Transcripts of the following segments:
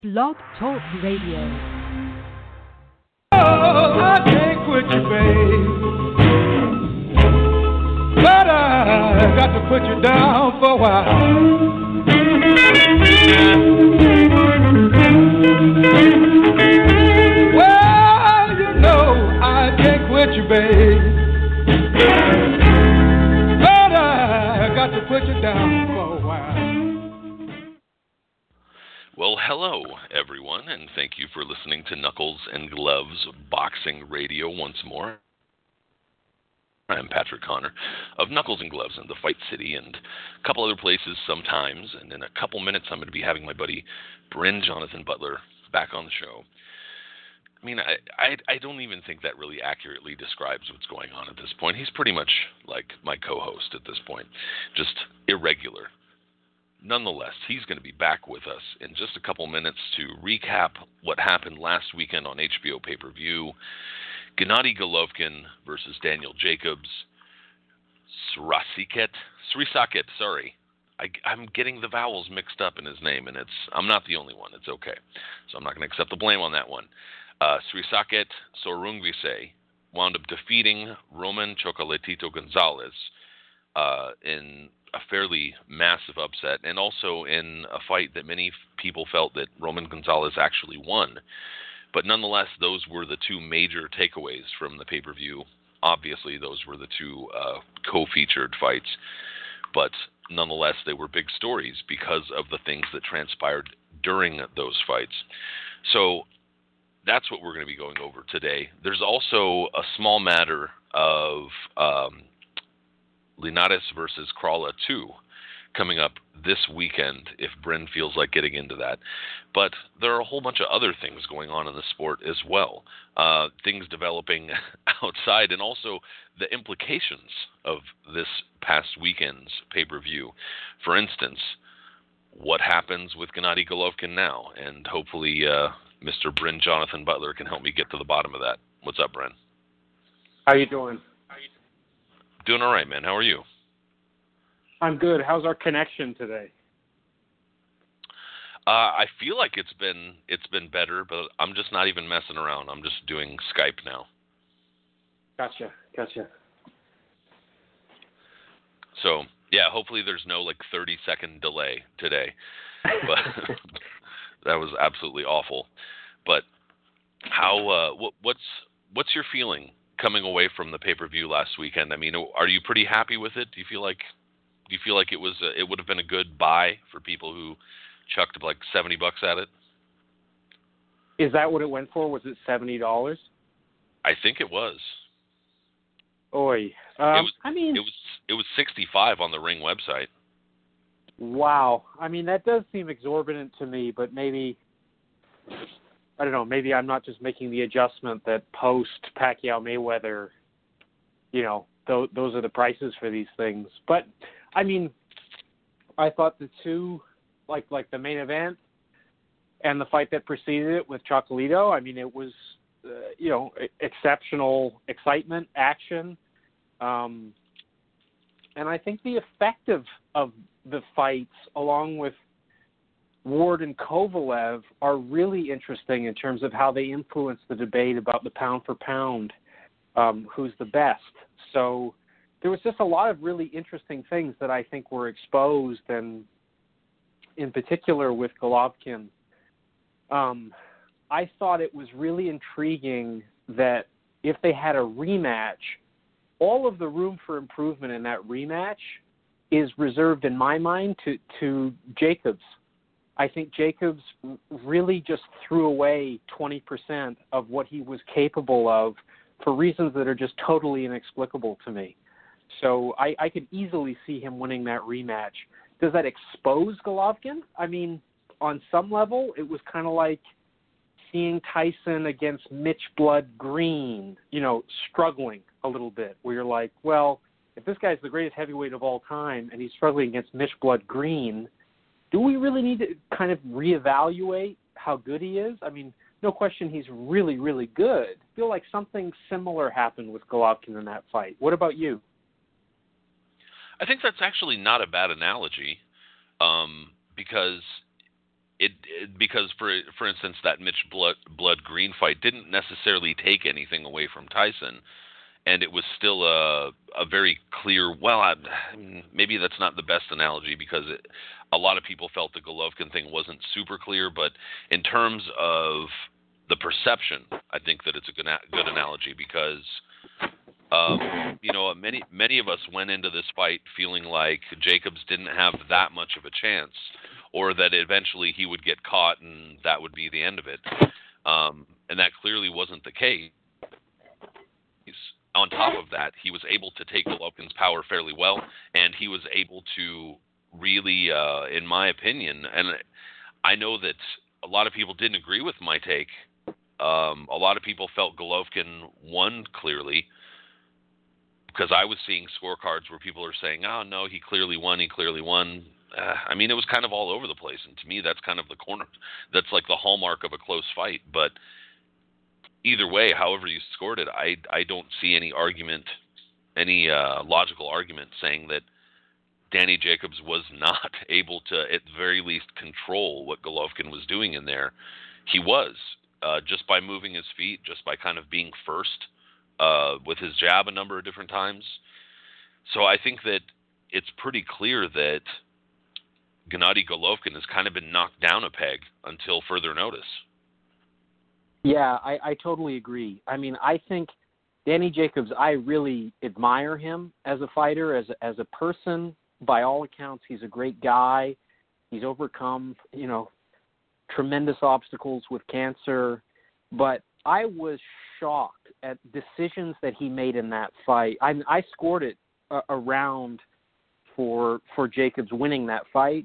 Blog Talk Radio. Oh, I can't quit you, babe. But I got to put you down for a while. Well, you know I can't quit you, babe. But I got to put you down for a while. Well, hello, everyone, and thank you for listening to Knuckles and Gloves Boxing Radio once more. I'm Patrick Connor of Knuckles and Gloves in the Fight City and a couple other places sometimes, and in a couple minutes I'm going to be having my buddy Bryn Jonathan Butler back on the show. I mean, I don't even think that really accurately describes what's going on at this point. He's pretty much like my co-host at this point, just irregular. Nonetheless, he's going to be back with us in just a couple minutes to recap what happened last weekend on HBO pay-per-view. Gennady Golovkin versus Daniel Jacobs. Srisaket, sorry. I'm getting the vowels mixed up in his name, and I'm not the only one. It's okay. So I'm not going to accept the blame on that one. Srisaket Sorungvise wound up defeating Roman Chocolatito Gonzalez in a fairly massive upset, and also in a fight that many people felt that Roman Gonzalez actually won. But nonetheless, those were the two major takeaways from the pay-per-view. Obviously, those were the two co-featured fights. But nonetheless, they were big stories because of the things that transpired during those fights. So that's what we're going to be going over today. There's also a small matter of Linares versus Crawler 2 coming up this weekend, if Bryn feels like getting into that. But there are a whole bunch of other things going on in the sport as well. Things developing outside, and also the implications of this past weekend's pay-per-view. For instance, what happens with Gennady Golovkin now? And hopefully Mr. Bryn Jonathan Butler can help me get to the bottom of that. What's up, Bryn? How you doing? Doing all right, man. How are you? I'm good. How's our connection today? I feel like it's been better, but I'm just not even messing around. I'm just doing Skype now. Gotcha. So, yeah, hopefully there's no 30-second delay today. But that was absolutely awful. But how what's your feeling coming away from the pay-per-view last weekend? I mean, are you pretty happy with it? Do you feel like it would have been a good buy for people who chucked $70 at it? Is that what it went for? Was it $70? I think it was. Oy. It was $65 on the Ring website. Wow. I mean, that does seem exorbitant to me, but maybe, I don't know, maybe I'm not just making the adjustment that post Pacquiao Mayweather, those are the prices for these things. But I mean, I thought the two, like the main event and the fight that preceded it with Chocolatito, I mean, it was, exceptional excitement, action. And I think the effect of the fights, along with Ward and Kovalev, are really interesting in terms of how they influence the debate about the pound for pound, who's the best. So there was just a lot of really interesting things that I think were exposed, and in particular with Golovkin. I thought it was really intriguing that if they had a rematch, all of the room for improvement in that rematch is reserved, in my mind, to Jacobs. I think Jacobs really just threw away 20% of what he was capable of for reasons that are just totally inexplicable to me. So I could easily see him winning that rematch. Does that expose Golovkin? I mean, on some level, it was kind of like seeing Tyson against Mitch Blood Green, struggling a little bit, where you're like, well, if this guy's the greatest heavyweight of all time and he's struggling against Mitch Blood Green, do we really need to kind of reevaluate how good he is? I mean, no question he's really, really good. I feel like something similar happened with Golovkin in that fight. What about you? I think that's actually not a bad analogy, because because for instance that Mitch Blood Green fight didn't necessarily take anything away from Tyson, and it was still a very clear. Well, maybe that's not the best analogy because a lot of people felt the Golovkin thing wasn't super clear, but in terms of the perception, I think that it's a good analogy because. Many of us went into this fight feeling like Jacobs didn't have that much of a chance, or that eventually he would get caught and that would be the end of it. And that clearly wasn't the case. On top of that, he was able to take Golovkin's power fairly well, and he was able to really, in my opinion, and I know that a lot of people didn't agree with my take. A lot of people felt Golovkin won clearly, because I was seeing scorecards where people are saying, oh, no, he clearly won. It was kind of all over the place. And to me, that's kind of the corner. That's like the hallmark of a close fight. But either way, however you scored it, I don't see any argument, any logical argument saying that Danny Jacobs was not able to, at the very least, control what Golovkin was doing in there. He was, just by moving his feet, just by kind of being first. With his jab a number of different times. So I think that it's pretty clear that Gennady Golovkin has kind of been knocked down a peg until further notice. Yeah, I totally agree. I mean, I think Danny Jacobs, I really admire him as a fighter, as a person. By all accounts, he's a great guy. He's overcome, tremendous obstacles with cancer. But I was shocked at decisions that he made in that fight. I scored it a round for Jacobs winning that fight,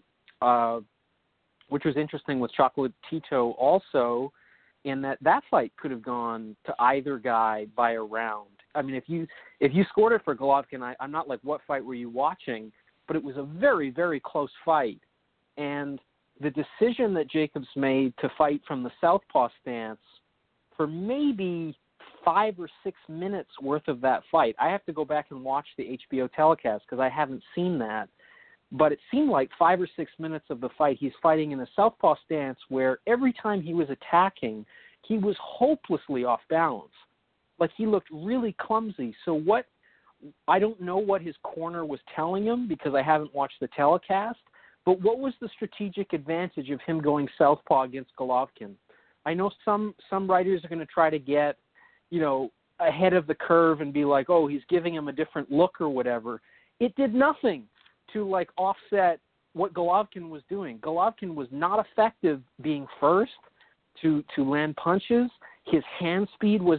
which was interesting with Chocolatito also, in that fight could have gone to either guy by a round. I mean, if you scored it for Golovkin, I'm not like, what fight were you watching? But it was a very, very close fight. And the decision that Jacobs made to fight from the southpaw stance for maybe 5 or 6 minutes worth of that fight. I have to go back and watch the HBO telecast because I haven't seen that. But it seemed like 5 or 6 minutes of the fight, he's fighting in a southpaw stance where every time he was attacking, he was hopelessly off balance. Like he looked really clumsy. So I don't know what his corner was telling him because I haven't watched the telecast, but what was the strategic advantage of him going southpaw against Golovkin? I know some writers are going to try to get, ahead of the curve and be like, oh, he's giving him a different look or whatever. It did nothing to offset what Golovkin was doing. Golovkin was not effective being first to land punches. His hand speed was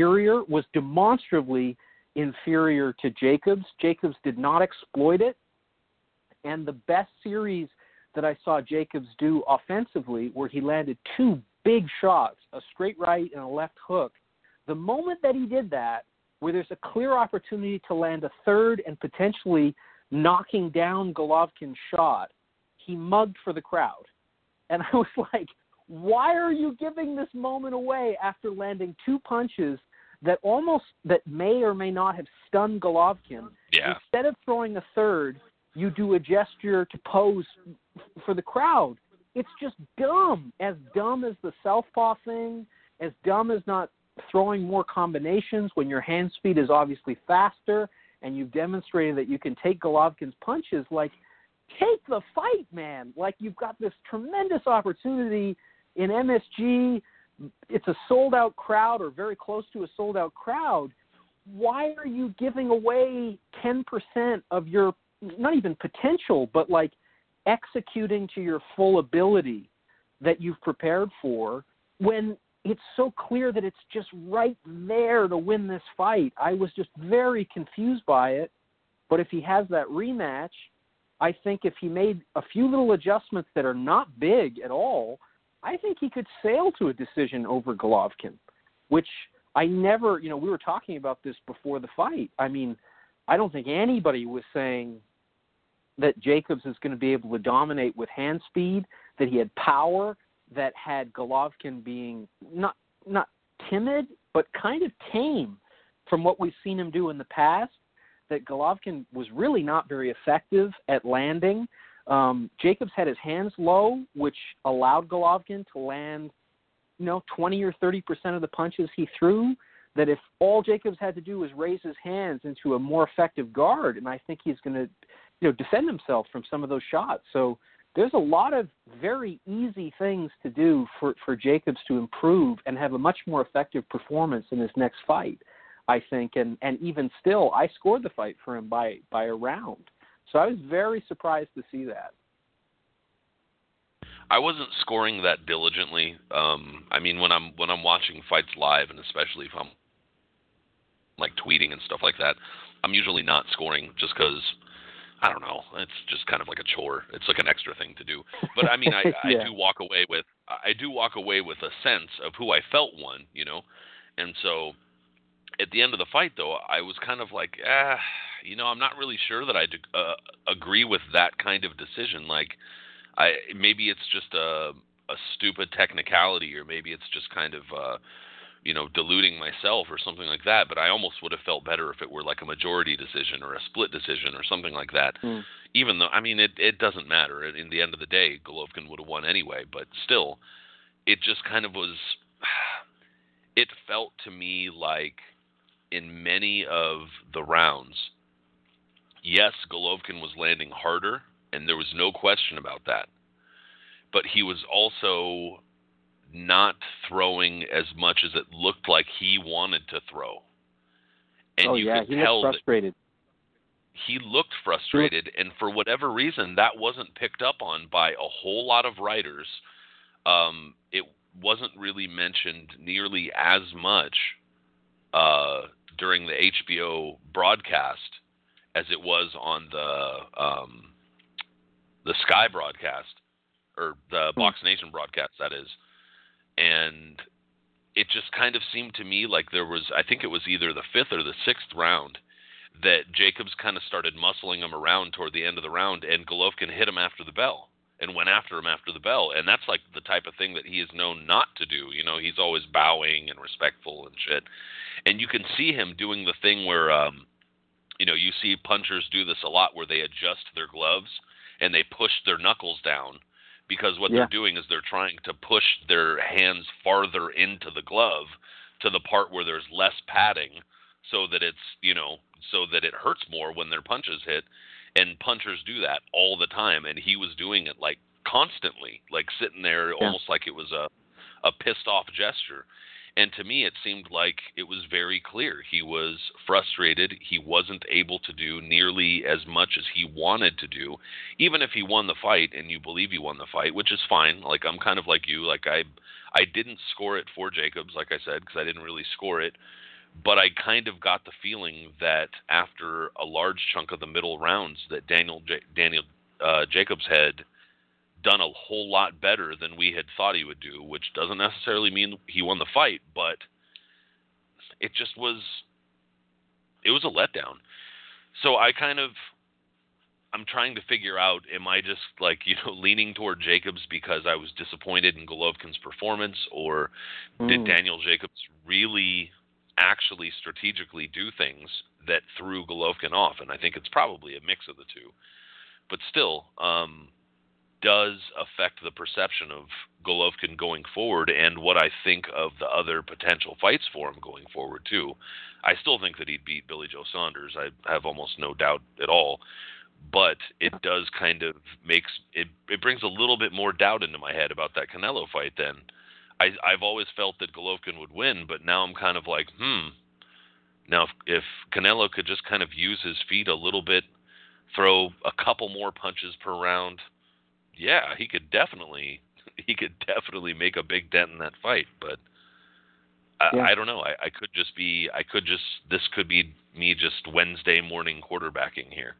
demonstrably inferior to Jacobs. Jacobs did not exploit it. And the best series that I saw Jacobs do offensively, where he landed 2 big shots, a straight right and a left hook, the moment that he did that, where there's a clear opportunity to land a third and potentially knocking down Golovkin's shot, he mugged for the crowd. And I was like, why are you giving this moment away after landing 2 punches that may or may not have stunned Golovkin? Yeah. Instead of throwing a third, you do a gesture to pose for the crowd. It's just dumb. As dumb as the southpaw thing, as dumb as not throwing more combinations when your hand speed is obviously faster and you've demonstrated that you can take Golovkin's punches. Take the fight, man. You've got this tremendous opportunity in MSG. It's a sold-out crowd or very close to a sold-out crowd. Why are you giving away 10% of your, not even potential, but executing to your full ability that you've prepared for when it's so clear that it's just right there to win this fight? I was just very confused by it. But if he has that rematch, I think if he made a few little adjustments that are not big at all, I think he could sail to a decision over Golovkin, which I never, we were talking about this before the fight. I mean, I don't think anybody was saying that Jacobs is going to be able to dominate with hand speed, that he had power, that had Golovkin being not timid, but kind of tame from what we've seen him do in the past, that Golovkin was really not very effective at landing. Jacobs had his hands low, which allowed Golovkin to land, 20 or 30% of the punches he threw. That if all Jacobs had to do was raise his hands into a more effective guard, and I think he's going to, defend himself from some of those shots. So there's a lot of very easy things to do for Jacobs to improve and have a much more effective performance in his next fight, I think. And even still, I scored the fight for him by a round. So I was very surprised to see that. I wasn't scoring that diligently. I mean, when I'm watching fights live, and especially if I'm like tweeting and stuff like that, I'm usually not scoring just because, I don't know, it's just kind of like a chore. It's like an extra thing to do. But I mean, I do walk away with a sense of who I felt won, And so at the end of the fight, though, I was kind of like, I'm not really sure that I agree with that kind of decision. Like, maybe it's just a stupid technicality, or maybe it's just kind of deluding myself or something like that. But I almost would have felt better if it were like a majority decision or a split decision or something like that. Even though, I mean, it doesn't matter. In the end of the day, Golovkin would have won anyway. But still, it just kind of was. It felt to me like in many of the rounds, yes, Golovkin was landing harder, and there was no question about that. But he was also not throwing as much as it looked like he wanted to throw. And you could tell looked frustrated. He looked frustrated, and for whatever reason, that wasn't picked up on by a whole lot of writers. It wasn't really mentioned nearly as much during the HBO broadcast as it was on the Sky broadcast, or the Box Nation broadcast, that is. And it just kind of seemed to me like there was, I think it was either the fifth or the sixth round, that Jacobs kind of started muscling him around toward the end of the round, and Golovkin hit him after the bell and went after him after the bell. And that's like the type of thing that he is known not to do. He's always bowing and respectful and shit. And you can see him doing the thing where, you see punchers do this a lot, where they adjust their gloves and they push their knuckles down, because what they're doing is they're trying to push their hands farther into the glove to the part where there's less padding, so that it's, so that it hurts more when their punches hit. And punchers do that all the time, and he was doing it like constantly, like sitting there almost like it was a pissed off gesture. And to me, it seemed like it was very clear. He was frustrated. He wasn't able to do nearly as much as he wanted to do, even if he won the fight, and you believe he won the fight, which is fine. Like, I'm kind of like you. Like, I didn't score it for Jacobs, like I said, because I didn't really score it. But I kind of got the feeling that after a large chunk of the middle rounds, that Daniel Jacobs had done a whole lot better than we had thought he would do, which doesn't necessarily mean he won the fight, but it was a letdown. So I'm trying to figure out, am I just like, leaning toward Jacobs because I was disappointed in Golovkin's performance, or did Daniel Jacobs really actually strategically do things that threw Golovkin off? And I think it's probably a mix of the two, but still, does affect the perception of Golovkin going forward, and what I think of the other potential fights for him going forward too. I still think that he'd beat Billy Joe Saunders. I have almost no doubt at all, but it does kind of it brings a little bit more doubt into my head about that Canelo fight then. I've always felt that Golovkin would win, but now I'm kind of like, now if Canelo could just kind of use his feet a little bit, throw a couple more punches per round, yeah, he could definitely make a big dent in that fight. But I don't know. This could be me just Wednesday morning quarterbacking here.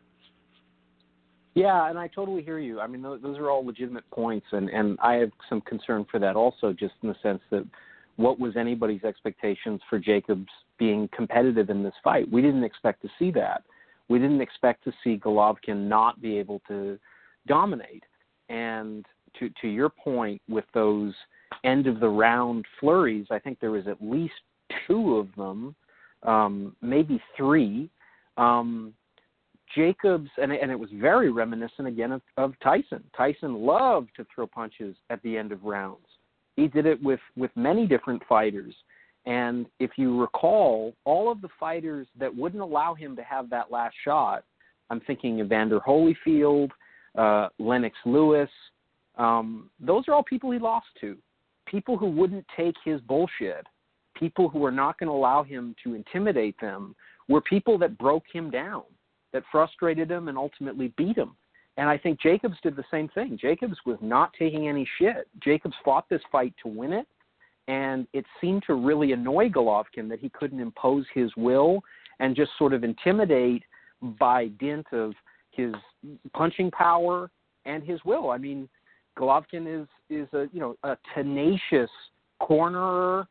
Yeah, and I totally hear you. I mean, those are all legitimate points, and I have some concern for that also, just in the sense that what was anybody's expectations for Jacobs being competitive in this fight? We didn't expect to see that. We didn't expect to see Golovkin not be able to dominate. And to your point with those end-of-the-round flurries, I think there was at least two of them, maybe three. Jacobs, and it was very reminiscent again of Tyson. Tyson loved to throw punches at the end of rounds. He did it with many different fighters. And if you recall, all of the fighters that wouldn't allow him to have that last shot, I'm thinking Evander Holyfield, Lennox Lewis, those are all people he lost to. People who wouldn't take his bullshit, people who were not going to allow him to intimidate them, were people that broke him down, that frustrated him and ultimately beat him. And I think Jacobs did the same thing. Jacobs was not taking any shit. Jacobs fought this fight to win it, and it seemed to really annoy Golovkin that he couldn't impose his will and just sort of intimidate by dint of his punching power and his will. I mean, Golovkin is a tenacious cornerer.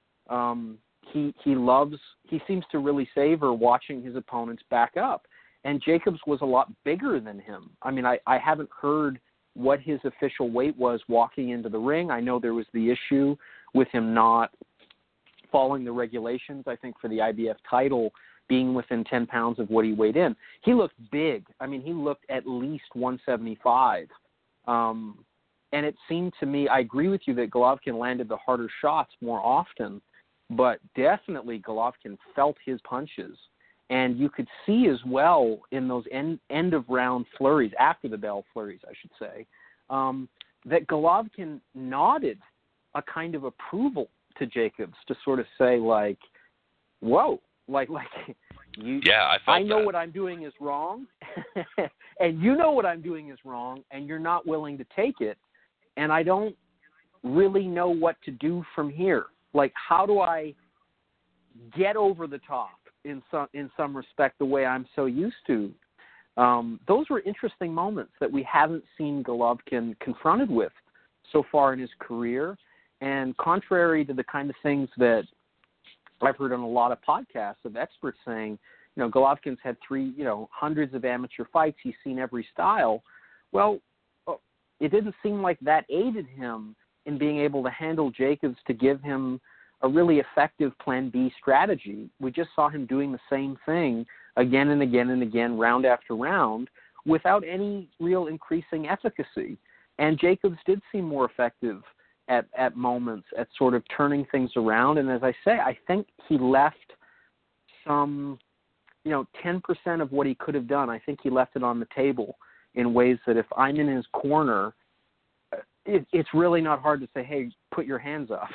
He seems to really savor watching his opponents back up. And Jacobs was a lot bigger than him. I mean, I haven't heard what his official weight was walking into the ring. I know there was the issue with him not following the regulations, I think, for the IBF title, being within 10 pounds of what he weighed in. He looked big. I mean, he looked at least 175. And it seemed to me, I agree with you that Golovkin landed the harder shots more often, but definitely Golovkin felt his punches. And you could see as well in those end-of-round flurries, after the bell flurries, I should say, that Golovkin nodded a kind of approval to Jacobs to sort of say, like, whoa, like you. Yeah, I know that. What I'm doing is wrong, and you know what I'm doing is wrong, and you're not willing to take it, and I don't really know what to do from here. Like, how do I get over the top in some respect the way I'm so used to? Those were interesting moments that we haven't seen Golovkin confronted with so far in his career. And contrary to the kind of things that I've heard on a lot of podcasts of experts saying, Golovkin's had hundreds of amateur fights, he's seen every style. Well, it didn't seem like that aided him in being able to handle Jacobs to give him a really effective plan B strategy. We just saw him doing the same thing again and again and again, round after round, without any real increasing efficacy. And Jacobs did seem more effective at moments at sort of turning things around. And as I say, I think he left some, 10% of what he could have done. I think he left it on the table in ways that if I'm in his corner, it's really not hard to say, hey, put your hands up,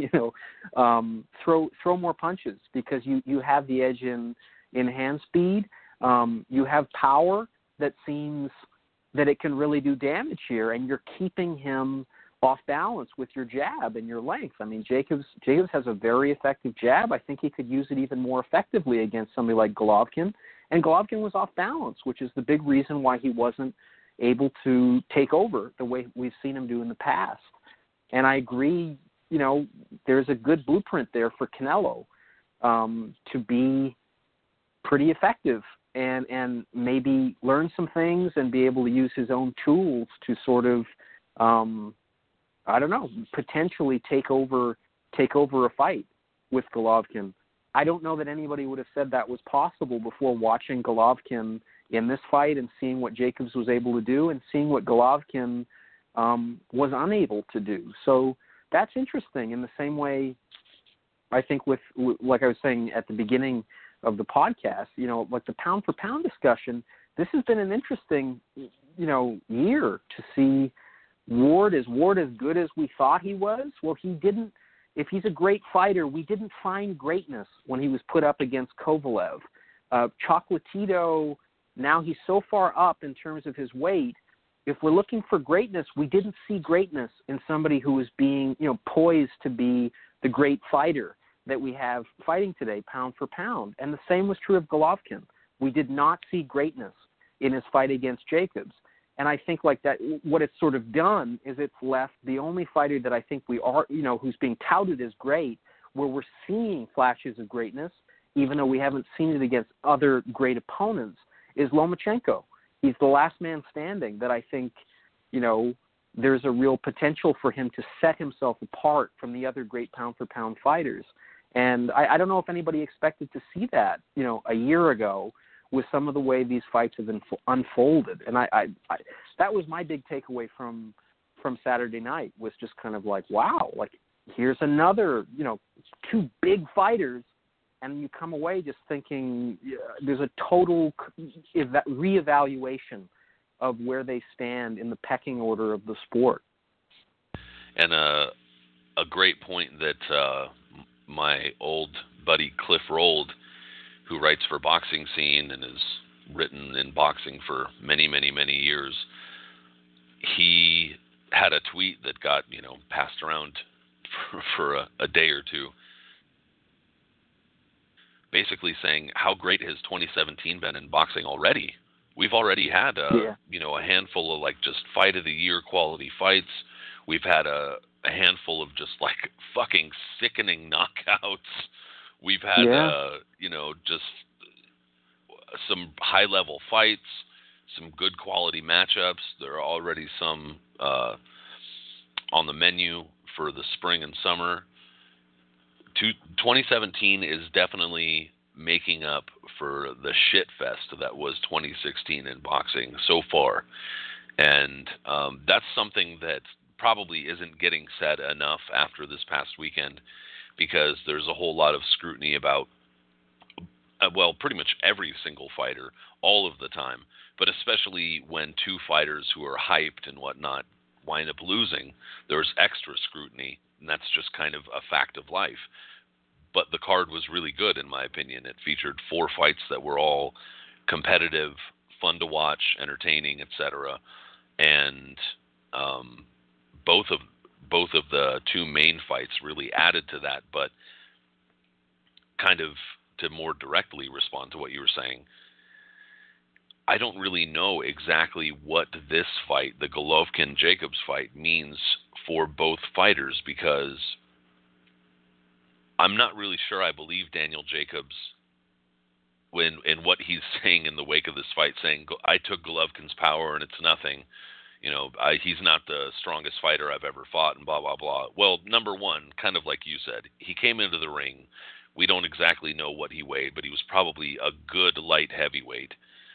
throw more punches, because you have the edge in hand speed. You have power that seems that it can really do damage here, and you're keeping him off balance with your jab and your length. I mean, Jacobs has a very effective jab. I think he could use it even more effectively against somebody like Golovkin, and Golovkin was off balance, which is the big reason why he wasn't able to take over the way we've seen him do in the past. And I agree, there's a good blueprint there for Canelo to be pretty effective and maybe learn some things and be able to use his own tools to sort of, potentially take over a fight with Golovkin. I don't know that anybody would have said that was possible before watching Golovkin in this fight and seeing what Jacobs was able to do and seeing what Golovkin was unable to do. So that's interesting in the same way, I think, with like I was saying at the beginning of the podcast, like the pound-for-pound discussion, this has been an interesting, year to see Ward. Is Ward as good as we thought he was? Well, he didn't. If he's a great fighter, we didn't find greatness when he was put up against Kovalev. Chocolatito, now he's so far up in terms of his weight. If we're looking for greatness, we didn't see greatness in somebody who was being, poised to be the great fighter that we have fighting today, pound for pound. And the same was true of Golovkin. We did not see greatness in his fight against Jacobs. And I think like that, what it's sort of done is it's left the only fighter that I think we are, who's being touted as great, where we're seeing flashes of greatness, even though we haven't seen it against other great opponents, is Lomachenko. He's the last man standing that I think, there's a real potential for him to set himself apart from the other great pound-for-pound fighters. And I don't know if anybody expected to see that, a year ago with some of the way these fights have been unfolded. And I that was my big takeaway from Saturday night, was just kind of like, wow, like here's another, two big fighters, and you come away just thinking there's a total reevaluation of where they stand in the pecking order of the sport. And a great point that my old buddy Cliff Rold, who writes for Boxing Scene and has written in boxing for many, many, many years, he had a tweet that got, passed around for a day or two, basically saying how great has 2017 been in boxing already. We've already had a handful of like just fight of the year quality fights. We've had a handful of just like fucking sickening knockouts. We've had just some high level fights, some good quality matchups. There are already some on the menu for the spring and summer. 2017 is definitely making up for the shit fest that was 2016 in boxing so far. And that's something that probably isn't getting said enough after this past weekend, because there's a whole lot of scrutiny about, pretty much every single fighter all of the time, but especially when two fighters who are hyped and whatnot wind up losing, there's extra scrutiny, and that's just kind of a fact of life. But the card was really good, in my opinion. It featured 4 fights that were all competitive, fun to watch, entertaining, etc. And both of the 2 main fights really added to that. But kind of to more directly respond to what you were saying, I don't really know exactly what this fight, the Golovkin-Jacobs fight, means for both fighters, because I'm not really sure I believe Daniel Jacobs in what he's saying in the wake of this fight, saying, I took Golovkin's power and it's nothing. He's not the strongest fighter I've ever fought and blah, blah, blah. Well, number one, kind of like you said, he came into the ring. We don't exactly know what he weighed, but he was probably a good light heavyweight.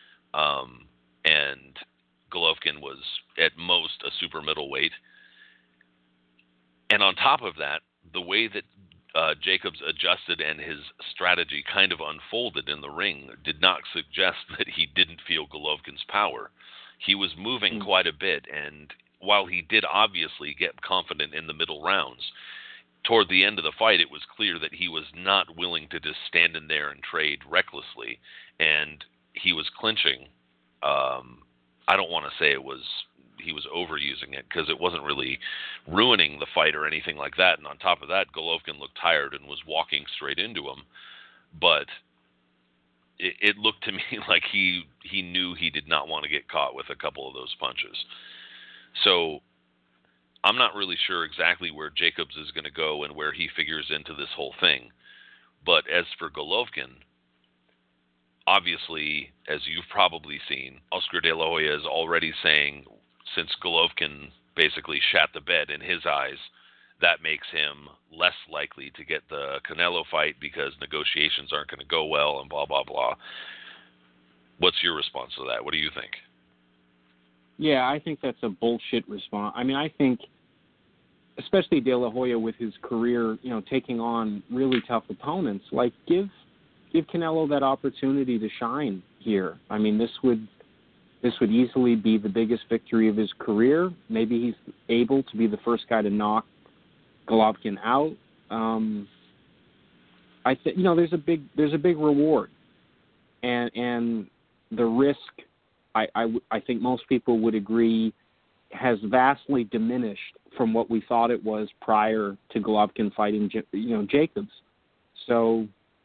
And Golovkin was at most a super middleweight. And on top of that, the way that Jacobs adjusted and his strategy kind of unfolded in the ring did not suggest that he didn't feel Golovkin's power. He was moving quite a bit, and while he did obviously get confident in the middle rounds, toward the end of the fight, it was clear that he was not willing to just stand in there and trade recklessly, and he was clinching. I don't want to say he was overusing it, because it wasn't really ruining the fight or anything like that. And on top of that, Golovkin looked tired and was walking straight into him. But it looked to me like he knew he did not want to get caught with a couple of those punches. So I'm not really sure exactly where Jacobs is going to go and where he figures into this whole thing. But as for Golovkin, obviously, as you've probably seen, Oscar De La Hoya is already saying, since Golovkin basically shat the bed in his eyes, that makes him less likely to get the Canelo fight because negotiations aren't going to go well and blah, blah, blah. What's your response to that? What do you think? Yeah, I think that's a bullshit response. I mean, I think, especially De La Hoya with his career, taking on really tough opponents, like give Canelo that opportunity to shine here. I mean, this would easily be the biggest victory of his career. Maybe he's able to be the first guy to knock Golovkin out. I think there's a big reward, and the risk, I think most people would agree, has vastly diminished from what we thought it was prior to Golovkin fighting Jacobs. So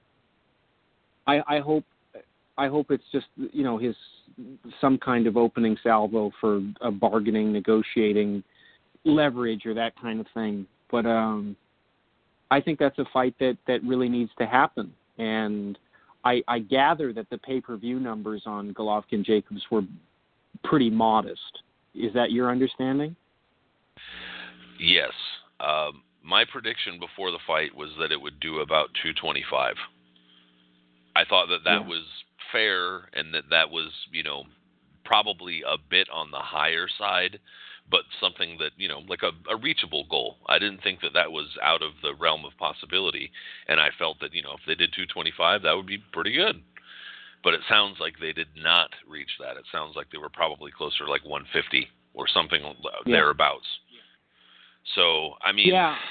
I hope it's just his some kind of opening salvo for a bargaining, negotiating leverage or that kind of thing. But I think that's a fight that really needs to happen. And I gather that the pay-per-view numbers on Golovkin-Jacobs were pretty modest. Is that your understanding? Yes. My prediction before the fight was that it would do about 225. I thought that was fair, and that was, probably a bit on the higher side, but something that, like a reachable goal. I didn't think that was out of the realm of possibility, and I felt that, if they did 225, that would be pretty good. But it sounds like they did not reach that. It sounds like they were probably closer to like 150 or something thereabouts. So, I mean,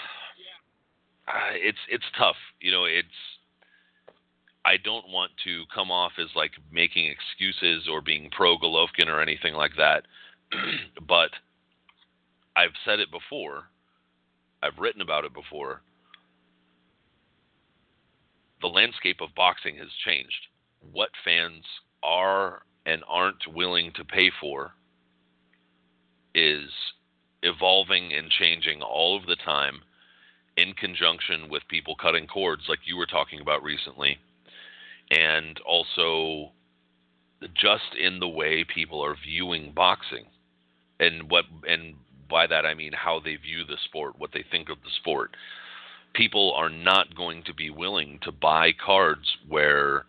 it's tough. I don't want to come off as like making excuses or being pro Golovkin or anything like that. But I've said it before. I've written about it before. The landscape of boxing has changed. What fans are and aren't willing to pay for is evolving and changing all of the time, in conjunction with people cutting cords like you were talking about recently, and also just in the way people are viewing boxing, and by that I mean how they view the sport, what they think of the sport. People are not going to be willing to buy cards where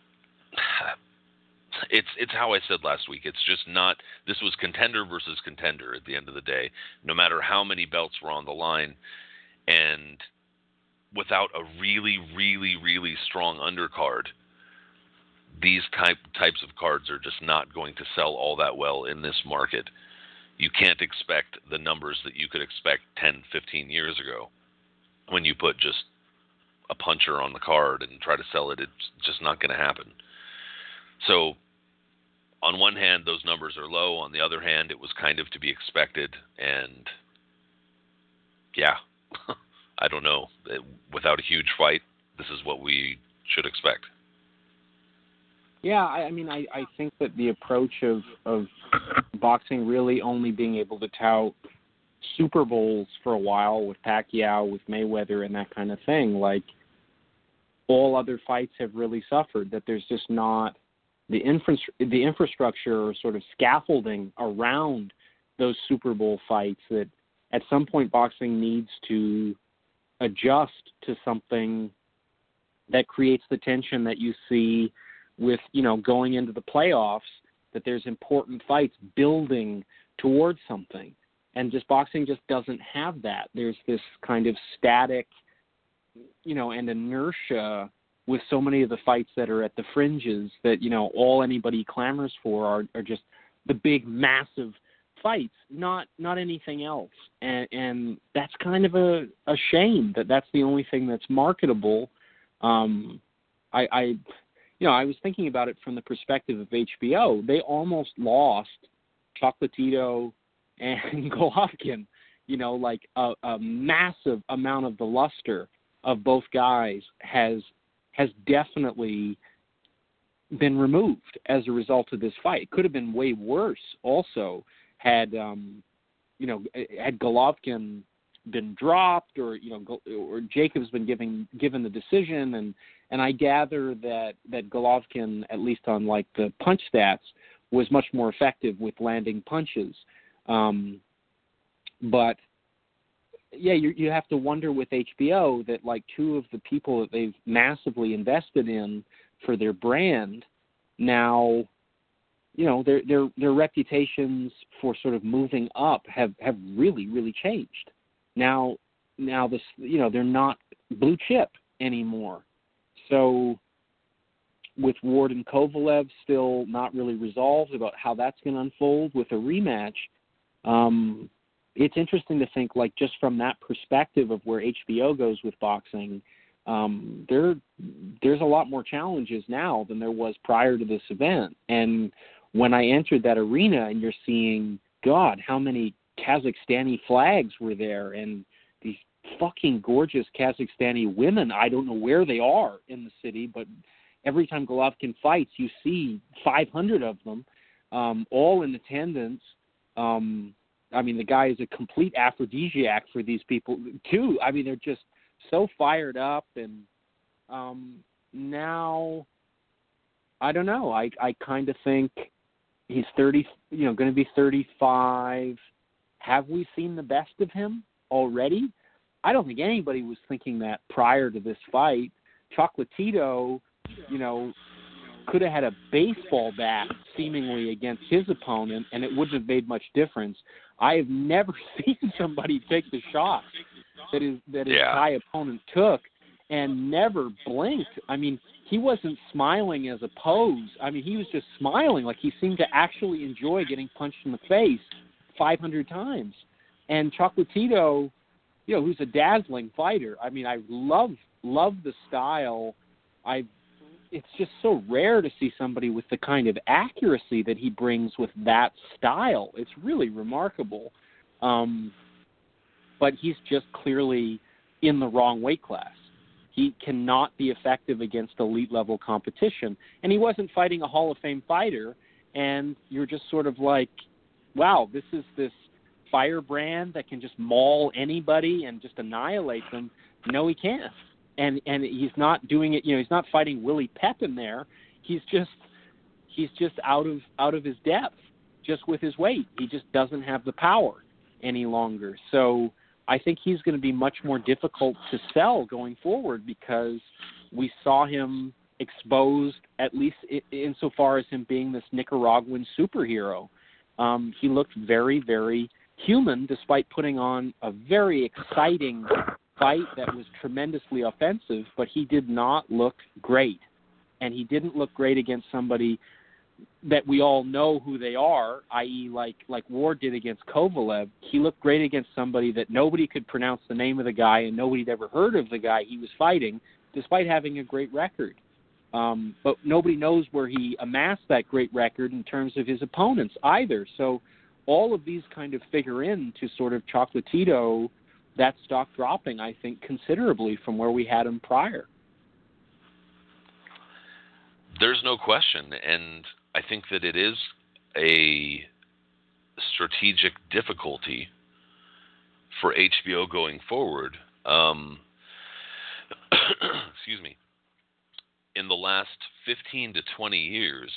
it's how I said last week. It's just not. This was contender versus contender at the end of the day, no matter how many belts were on the line. And without a really, really, really strong undercard, these types of cards are just not going to sell all that well in this market. You can't expect the numbers that you could expect 10, 15 years ago when you put just a puncher on the card and try to sell it. It's just not going to happen. So on one hand, those numbers are low. On the other hand, it was kind of to be expected. And yeah, I don't know. Without a huge fight, this is what we should expect. Yeah, I mean, I think that the approach of boxing really only being able to tout Super Bowls for a while with Pacquiao, with Mayweather, and that kind of thing, like all other fights have really suffered, that there's just not the infrastructure or sort of scaffolding around those Super Bowl fights, that at some point boxing needs to adjust to something that creates the tension that you see with, going into the playoffs, that there's important fights building towards something. And just boxing just doesn't have that. There's this kind of static, and inertia with so many of the fights that are at the fringes that, all anybody clamors for are just the big, massive fights, not anything else. And that's kind of a shame that that's the only thing that's marketable. I was thinking about it from the perspective of HBO. They almost lost Chocolatito and Golovkin. Like a massive amount of the luster of both guys has definitely been removed as a result of this fight. It could have been way worse also had Golovkin been dropped, or Jacobs been given the decision, and I gather that Golovkin, at least on like the punch stats, was much more effective with landing punches. But yeah, you have to wonder with HBO that like two of the people that they've massively invested in for their brand now, their reputations for sort of moving up have really, really changed. Now this, they're not blue chip anymore. So with Ward and Kovalev still not really resolved about how that's going to unfold with a rematch, it's interesting to think, like, just from that perspective of where HBO goes with boxing, there's a lot more challenges now than there was prior to this event. And when I entered that arena and you're seeing, God, how many Kazakhstani flags were there, and these fucking gorgeous Kazakhstani women, I don't know where they are in the city, but every time Golovkin fights, you see 500 of them, all in attendance. I mean, the guy is a complete aphrodisiac for these people, too. I mean, they're just so fired up. And now, I don't know. I kind of think he's 30, going to be 35. Have we seen the best of him already? I don't think anybody was thinking that prior to this fight. Chocolatito, could have had a baseball bat seemingly against his opponent, and it wouldn't have made much difference. I have never seen somebody take the shot that his Thai opponent took and never blinked. I mean, he wasn't smiling as a pose. I mean, he was just smiling like he seemed to actually enjoy getting punched in the face 500 times. And Chocolatito, you know, who's a dazzling fighter. I mean, I love the style. It's just so rare to see somebody with the kind of accuracy that he brings with that style. It's really remarkable. But he's just clearly in the wrong weight class. He cannot be effective against elite-level competition. And he wasn't fighting a Hall of Fame fighter, and you're just sort of like, wow, this is this firebrand that can just maul anybody and just annihilate them. No, he can't. And he's not doing it, you know, he's not fighting Willie Pep in there. He's just out of his depth just with his weight. He just doesn't have the power any longer. So I think he's going to be much more difficult to sell going forward because we saw him exposed, at least insofar as him being this Nicaraguan superhero. He looked very, very human despite putting on a very exciting fight that was tremendously offensive, but he did not look great. And he didn't look great against somebody that we all know who they are, i.e. like Ward did against Kovalev. He looked great against somebody that nobody could pronounce the name of the guy and nobody'd ever heard of the guy he was fighting, despite having a great record. But nobody knows where he amassed that great record in terms of his opponents either. So all of these kind of figure in to sort of Chocolatito, that stock dropping, I think, considerably from where we had him prior. There's no question, and I think that it is a strategic difficulty for HBO going forward. Excuse me. In the last 15 to 20 years,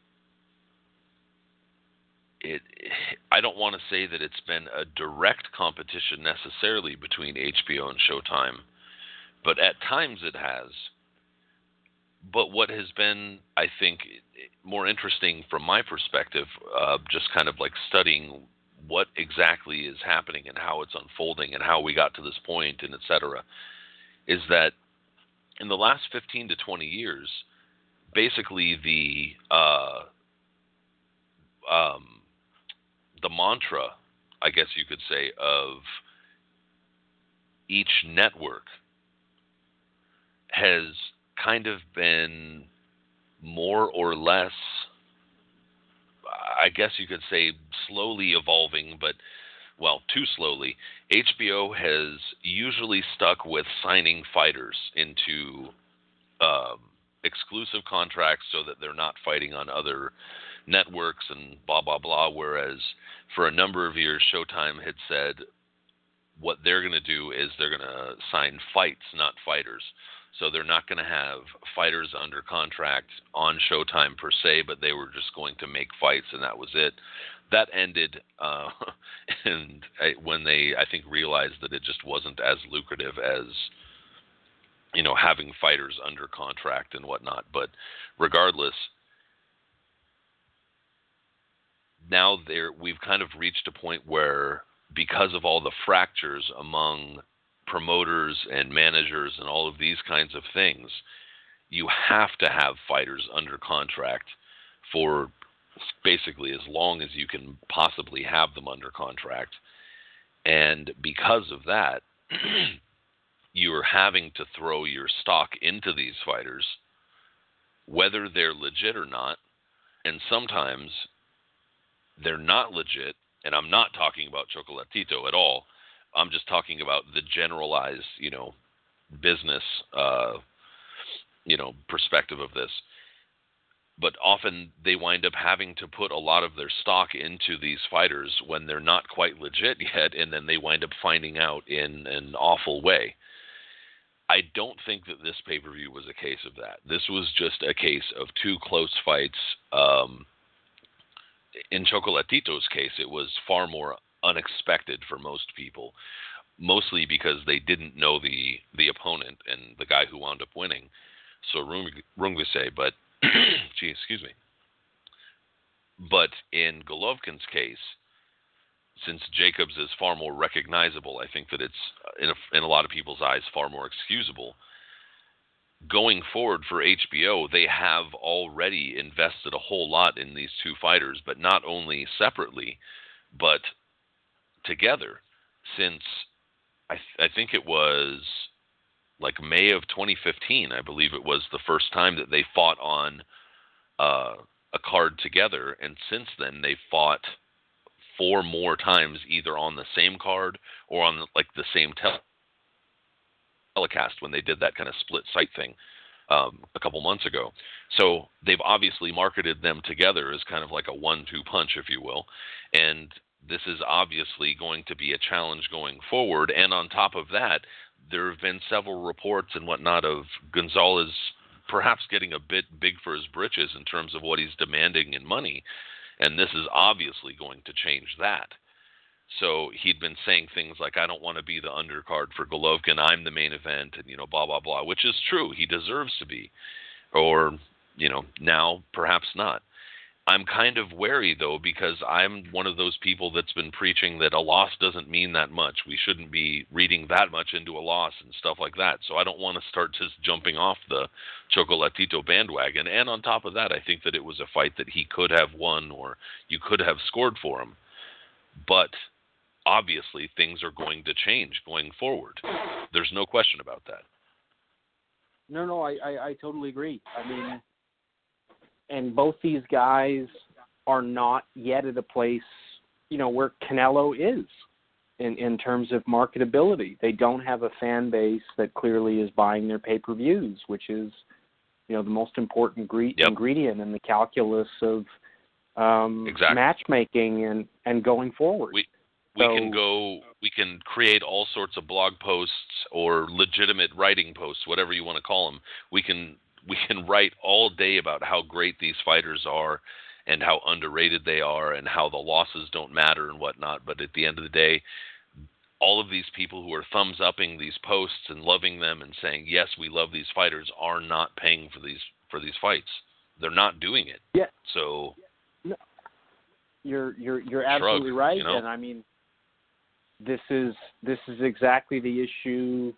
I don't want to say that it's been a direct competition necessarily between HBO and Showtime, but at times it has. But what has been, I think, more interesting from my perspective, just kind of like studying what exactly is happening and how it's unfolding and how we got to this point and et cetera, is that in the last 15 to 20 years, basically the mantra, I guess you could say, of each network has kind of been more or less, I guess you could say, slowly evolving, but, well, too slowly. HBO has usually stuck with signing fighters into exclusive contracts so that they're not fighting on other networks and blah, blah, blah, whereas for a number of years, Showtime had said what they're going to do is they're going to sign fights, not fighters. So they're not going to have fighters under contract on Showtime per se, but they were just going to make fights, and that was it. That ended and when they, I think, realized that it just wasn't as lucrative as, you know, having fighters under contract and whatnot. But regardless, now we've kind of reached a point where, because of all the fractures among promoters and managers and all of these kinds of things, you have to have fighters under contract for basically as long as you can possibly have them under contract. And because of that, you're having to throw your stock into these fighters, whether they're legit or not. And sometimes they're not legit, and I'm not talking about Chocolatito at all. I'm just talking about the generalized, you know, business, perspective of this. But often they wind up having to put a lot of their stock into these fighters when they're not quite legit yet, and then they wind up finding out in an awful way. I don't think that this pay-per-view was a case of that. This was just a case of two close fights. In Chocolatito's case, it was far more unexpected for most people, mostly because they didn't know the opponent and the guy who wound up winning, so Rungvisai. But Gee, excuse me. But in Golovkin's case, since Jacobs is far more recognizable, I think that it's, in a lot of people's eyes, far more excusable. Going forward for HBO, they have already invested a whole lot in these two fighters, but not only separately, but together. Since I think it was like May of 2015, I believe it was the first time that they fought on a card together, and since then they fought 4 more times, either on the same card or on the same telecast when they did that kind of split site thing a couple months ago. So they've obviously marketed them together as kind of like a 1-2 punch, if you will, and this is obviously going to be a challenge going forward. And on top of that, there have been several reports and whatnot of Gonzalez perhaps getting a bit big for his britches in terms of what he's demanding in money, and this is obviously going to change that. So he'd been saying things like, I don't want to be the undercard for Golovkin, I'm the main event, and, blah, blah, blah, which is true. He deserves to be. Or, now perhaps not. I'm kind of wary, though, because I'm one of those people that's been preaching that a loss doesn't mean that much. We shouldn't be reading that much into a loss and stuff like that. So I don't want to start just jumping off the Chocolatito bandwagon. And on top of that, I think that it was a fight that he could have won, or you could have scored for him. But obviously, things are going to change going forward. There's no question about that. No, I totally agree. I mean, and both these guys are not yet at a place, where Canelo is in terms of marketability. They don't have a fan base that clearly is buying their pay-per-views, which is, the most important ingredient in the calculus of matchmaking and going forward. We can create all sorts of blog posts or legitimate writing posts, whatever you want to call them. We can write all day about how great these fighters are and how underrated they are and how the losses don't matter and whatnot. But at the end of the day, all of these people who are thumbs-upping these posts and loving them and saying, yes, we love these fighters, are not paying for these fights. They're not doing it. Yeah. So no, you're absolutely right. And I mean, this is exactly the issue.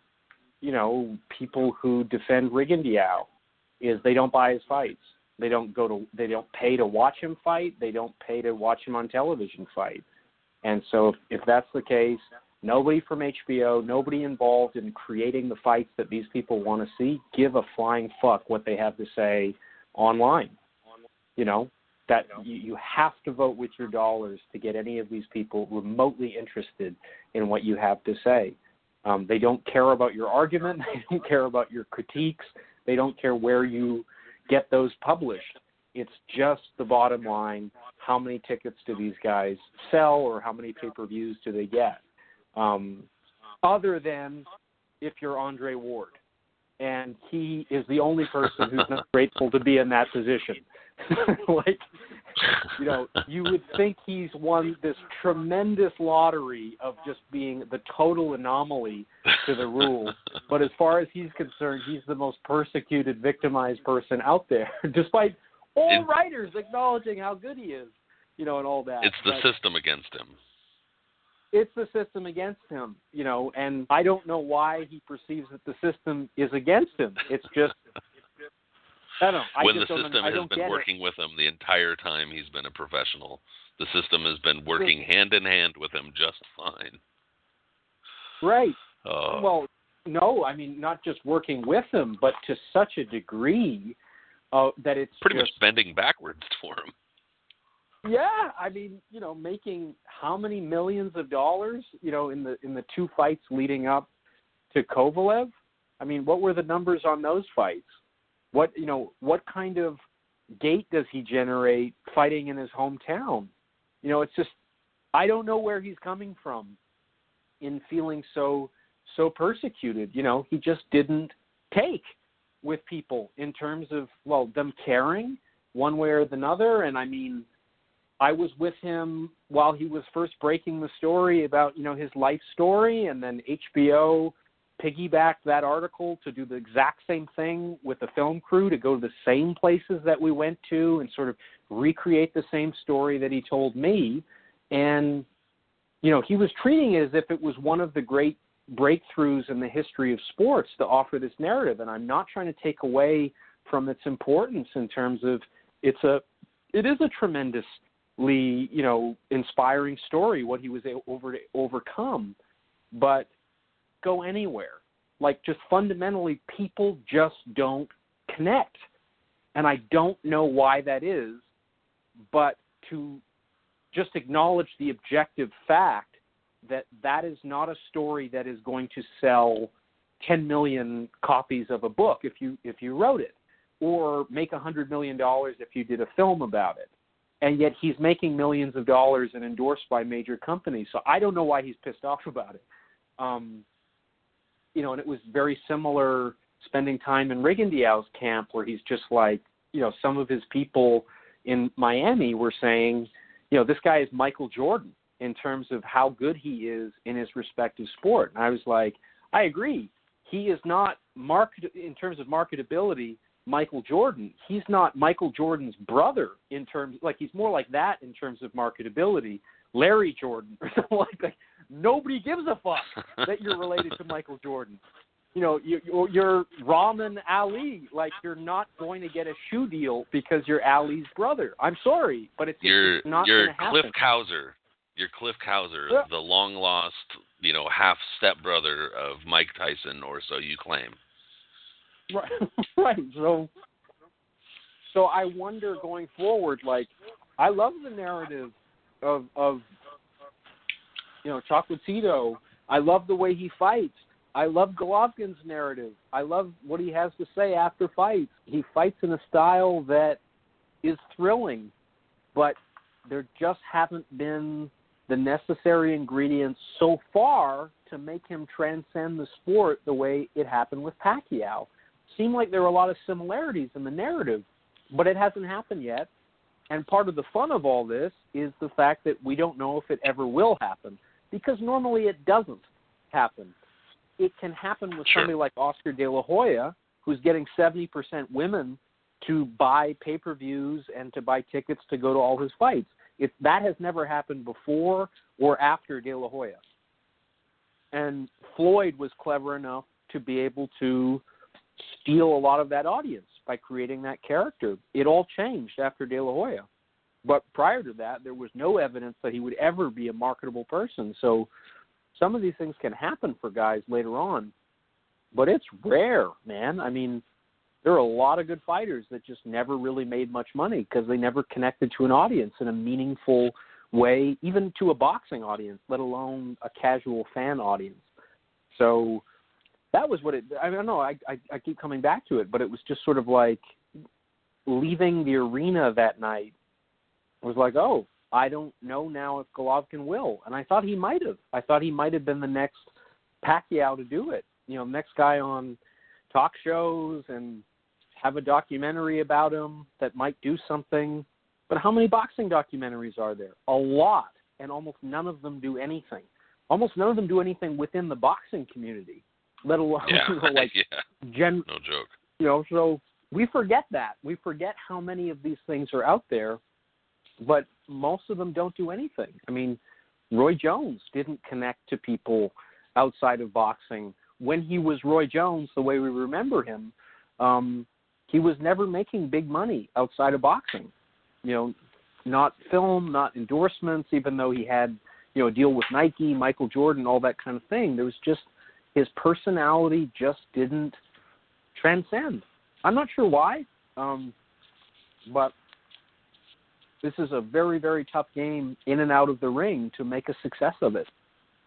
People who defend Rigondeaux is they don't buy his fights. They don't pay to watch him fight. They don't pay to watch him on television fight. And so if that's the case, nobody from HBO, nobody involved in creating the fights that these people want to see, give a flying fuck what they have to say online. That you have to vote with your dollars to get any of these people remotely interested in what you have to say. They don't care about your argument. They don't care about your critiques. They don't care where you get those published. It's just the bottom line. How many tickets do these guys sell, or how many pay-per-views do they get? Other than if you're Andre Ward. And he is the only person who's not grateful to be in that position. You would think he's won this tremendous lottery of just being the total anomaly to the rule. But as far as he's concerned, he's the most persecuted, victimized person out there, despite all writers acknowledging how good he is, and all that. It's the system against him. It's the system against him, and I don't know why he perceives that the system is against him. It's just, I don't know. When the system has been working with him the entire time he's been a professional, the system has been working hand in hand with him just fine. Right. Well, no, I mean, not just working with him, but to such a degree that it's pretty much bending backwards for him. Yeah, I mean, making how many millions of dollars, in the 2 fights leading up to Kovalev? I mean, what were the numbers on those fights? What kind of gate does he generate fighting in his hometown? It's just, I don't know where he's coming from in feeling so persecuted. He just didn't take with people in terms of, them caring one way or another. And I mean, I was with him while he was first breaking the story about, his life story, and then HBO piggyback that article to do the exact same thing with the film crew, to go to the same places that we went to and sort of recreate the same story that he told me. And, you know, he was treating it as if it was one of the great breakthroughs in the history of sports to offer this narrative. And I'm not trying to take away from its importance in terms of it is a tremendously, you know, inspiring story, what he was able to overcome. But go anywhere. Like, just fundamentally, people just don't connect. And I don't know why that is, but to just acknowledge the objective fact that that is not a story that is going to sell 10 million copies of a book if you wrote it, or make $100 million if you did a film about it. And yet he's making millions of dollars and endorsed by major companies. So I don't know why he's pissed off about it. You know, and it was very similar spending time in Rigondeaux's camp, where he's just like, you know, some of his people in Miami were saying, you know, this guy is Michael Jordan in terms of how good he is in his respective sport. And I was like, I agree. He is not in terms of marketability, Michael Jordan. He's not Michael Jordan's brother in terms, like, he's more like that in terms of marketability, Larry Jordan or something like that. Nobody gives a fuck that you're related to Michael Jordan. You know, you're Rahman Ali. Like, you're not going to get a shoe deal because you're Ali's brother. I'm sorry, but it's not going to happen. You're Cliff Kowser, the long-lost, you know, half-stepbrother of Mike Tyson, or so you claim. Right. Right. So I wonder going forward, like, I love the narrative of you know, Chocolatito. I love the way he fights. I love Golovkin's narrative. I love what he has to say after fights. He fights in a style that is thrilling, but there just haven't been the necessary ingredients so far to make him transcend the sport the way it happened with Pacquiao. Seemed like there were a lot of similarities in the narrative, but it hasn't happened yet. And part of the fun of all this is the fact that we don't know if it ever will happen, because normally it doesn't happen. It can happen with somebody like Oscar De La Hoya, who's getting 70% women to buy pay-per-views and to buy tickets to go to all his fights. That has never happened before or after De La Hoya. And Floyd was clever enough to be able to steal a lot of that audience by creating that character. It all changed after De La Hoya. But prior to that, there was no evidence that he would ever be a marketable person. So some of these things can happen for guys later on, but it's rare, man. I mean, there are a lot of good fighters that just never really made much money because they never connected to an audience in a meaningful way, even to a boxing audience, let alone a casual fan audience. So that was what I don't know, I keep coming back to it, but it was just sort of like leaving the arena that night. I was like, oh, I don't know now if Golovkin will. And I thought he might have. I thought he might have been the next Pacquiao to do it. You know, next guy on talk shows and have a documentary about him that might do something. But how many boxing documentaries are there? A lot. And almost none of them do anything. Almost none of them do anything within the boxing community, let alone no joke. You know, so we forget that. We forget how many of these things are out there, but most of them don't do anything. I mean, Roy Jones didn't connect to people outside of boxing. When he was Roy Jones, the way we remember him, he was never making big money outside of boxing. You know, not film, not endorsements, even though he had, you know, a deal with Nike, Michael Jordan, all that kind of thing. There was just, his personality just didn't transcend. I'm not sure why, but this is a very, very tough game in and out of the ring to make a success of it.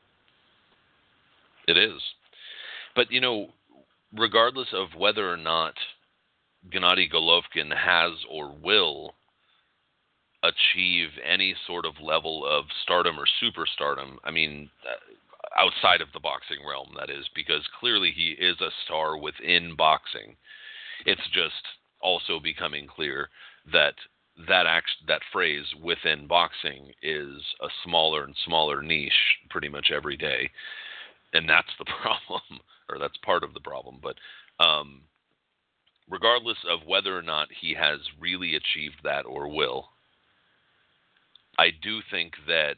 It is. But, you know, regardless of whether or not Gennady Golovkin has or will achieve any sort of level of stardom or superstardom, I mean, outside of the boxing realm, that is, because clearly he is a star within boxing. It's just also becoming clear that that phrase within boxing is a smaller and smaller niche pretty much every day. and that's the problem, or that's part of the problem. But regardless of whether or not he has really achieved that or will, I do think that,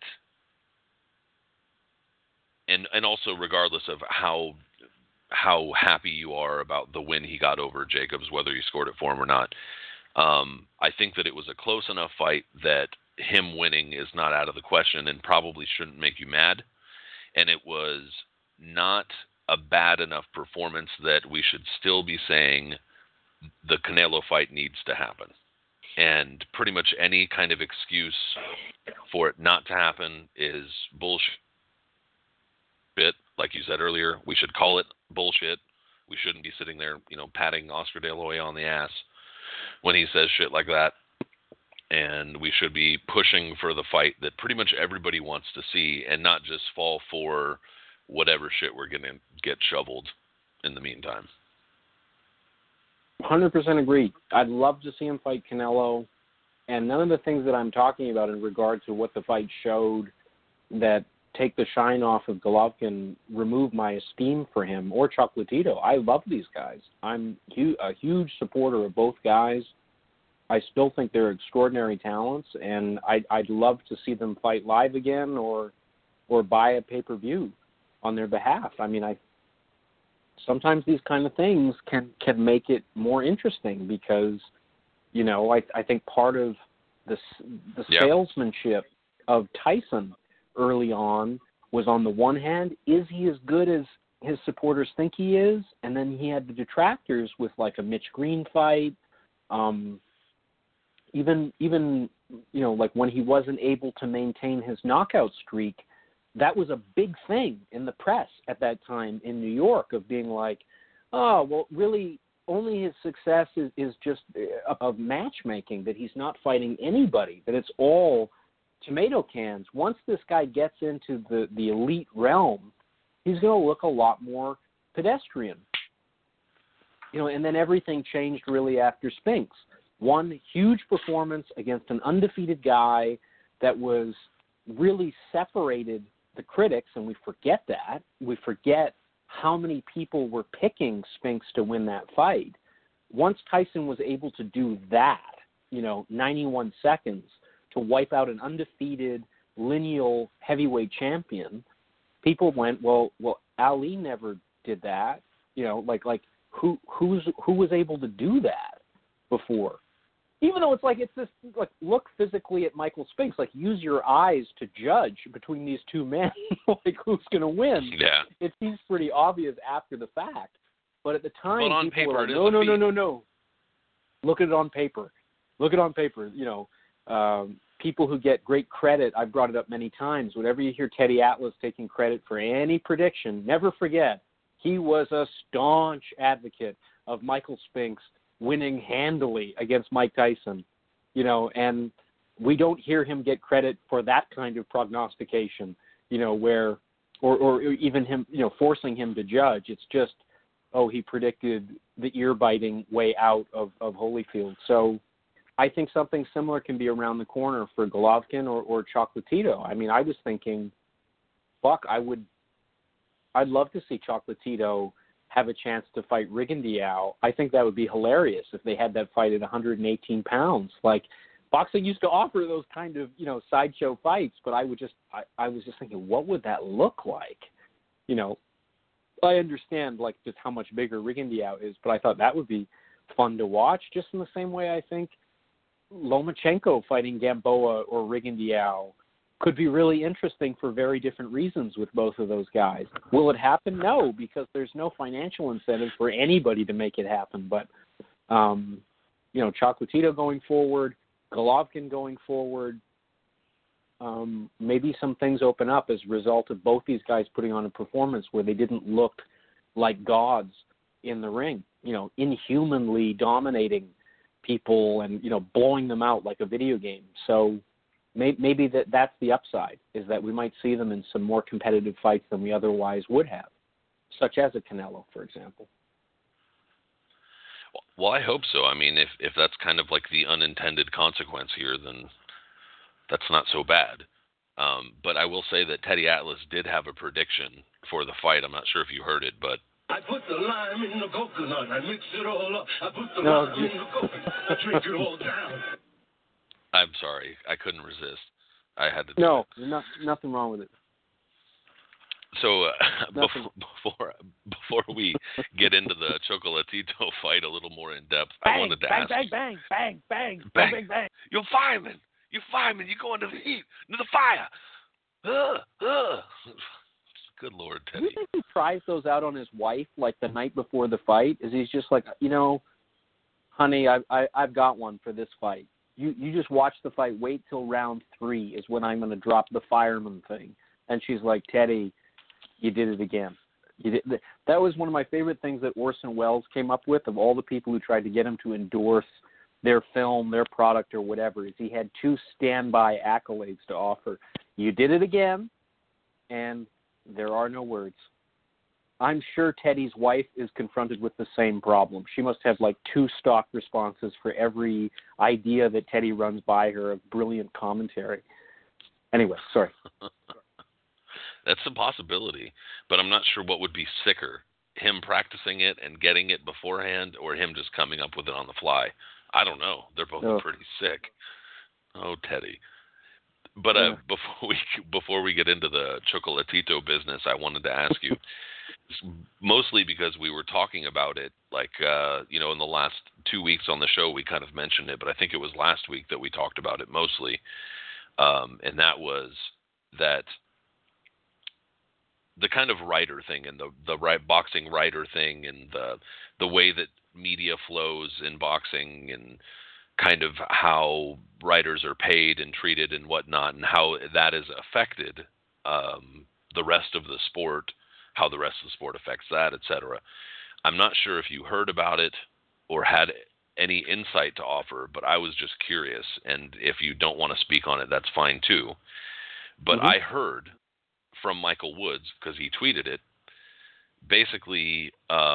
and also regardless of how happy you are about the win he got over Jacobs, whether you scored it for him or not, I think that it was a close enough fight that him winning is not out of the question and probably shouldn't make you mad. And it was not a bad enough performance that we should still be saying the Canelo fight needs to happen. And pretty much any kind of excuse for it not to happen is bullshit. Like you said earlier, we should call it bullshit. We shouldn't be sitting there, patting Oscar De La Hoya on the ass when he says shit like that. And we should be pushing for the fight that pretty much everybody wants to see, and not just fall for whatever shit we're going to get shoveled in the meantime. 100% agree. I'd love to see him fight Canelo, and none of the things that I'm talking about in regard to what the fight showed that take the shine off of Golovkin remove my esteem for him or Chocolatito. I love these guys. I'm a huge supporter of both guys. I still think they're extraordinary talents, and I'd love to see them fight live again or buy a pay-per-view on their behalf. I mean, sometimes these kind of things can make it more interesting because, I think part of the salesmanship of Tyson early on was, on the one hand, is he as good as his supporters think he is? And then he had the detractors with like a Mitch Green fight, even like when he wasn't able to maintain his knockout streak, that was a big thing in the press at that time in New York, of being like, oh, well, really only his success is just of matchmaking, that he's not fighting anybody, that it's all tomato cans. Once this guy gets into the elite realm, he's going to look a lot more pedestrian. And then everything changed really after Spinks. One huge performance against an undefeated guy that was really separated the critics, and we forget that. We forget how many people were picking Spinks to win that fight. Once Tyson was able to do that, 91 seconds, to wipe out an undefeated lineal heavyweight champion, people went, well, Ali never did that. Who was able to do that before? Even though it's this, look physically at Michael Spinks, use your eyes to judge between these two men, who's going to win. Yeah. It seems pretty obvious after the fact. But at the time, but on people paper, were like, no. Look at it on paper. People who get great credit, I've brought it up many times, whenever you hear Teddy Atlas taking credit for any prediction, never forget, he was a staunch advocate of Michael Spinks winning handily against Mike Tyson, and we don't hear him get credit for that kind of prognostication, where, or even him, forcing him to judge. It's just, he predicted the ear-biting way out of Holyfield. So I think something similar can be around the corner for Golovkin or Chocolatito. I mean, I was thinking, I'd love to see Chocolatito have a chance to fight Rigondeaux. I think that would be hilarious if they had that fight at 118 pounds. Boxing used to offer those kind of, sideshow fights, but I was just thinking, what would that look like? I understand just how much bigger Rigondeaux is, but I thought that would be fun to watch, just in the same way I think Lomachenko fighting Gamboa or Rigondeaux could be really interesting for very different reasons with both of those guys. Will it happen? No, because there's no financial incentive for anybody to make it happen. But, Chocolatito going forward, Golovkin going forward, maybe some things open up as a result of both these guys putting on a performance where they didn't look like gods in the ring, inhumanly dominating people and, blowing them out like a video game. So maybe that's the upside, is that we might see them in some more competitive fights than we otherwise would have, such as a Canelo, for example. Well, I hope so. I mean, if that's kind of like the unintended consequence here, then that's not so bad. But I will say that Teddy Atlas did have a prediction for the fight. I'm not sure if you heard it, but I put the lime in the coconut. I mix it all up. I put the lime in the coconut. I drink it all down. I'm sorry. I couldn't resist. I had to do No, it. nothing wrong with it. So before we get into the Chocolatito fight a little more in depth, I wanted to ask you. Bang. You're fireman. You go into the heat, into the fire. Good Lord, Do Teddy. you think he tries those out on his wife like the night before the fight? Is he's just like, honey, I've got one for this fight. You just watch the fight. Wait till round 3 is when I'm going to drop the fireman thing. And she's like, Teddy, you did it again. That was one of my favorite things that Orson Welles came up with, of all the people who tried to get him to endorse their film, their product, or whatever, is he had 2 standby accolades to offer. You did it again, and there are no words. I'm sure Teddy's wife is confronted with the same problem. She must have like 2 stock responses for every idea that Teddy runs by her of brilliant commentary. Anyway, sorry. That's a possibility, but I'm not sure what would be sicker, him practicing it and getting it beforehand, or him just coming up with it on the fly. I don't know. They're both pretty sick. Oh, Teddy. But before we get into the Chocolatito business, I wanted to ask you, mostly because we were talking about it, like, in the last 2 weeks on the show, we kind of mentioned it, but I think it was last week that we talked about it mostly, and that was that the kind of writer thing and the boxing writer thing and the way that media flows in boxing and kind of how writers are paid and treated and whatnot, and how that has affected the rest of the sport, how the rest of the sport affects that, etc. I'm not sure if you heard about it or had any insight to offer, but I was just curious, and if you don't want to speak on it, that's fine too. But I heard from Michael Woods, because he tweeted it, basically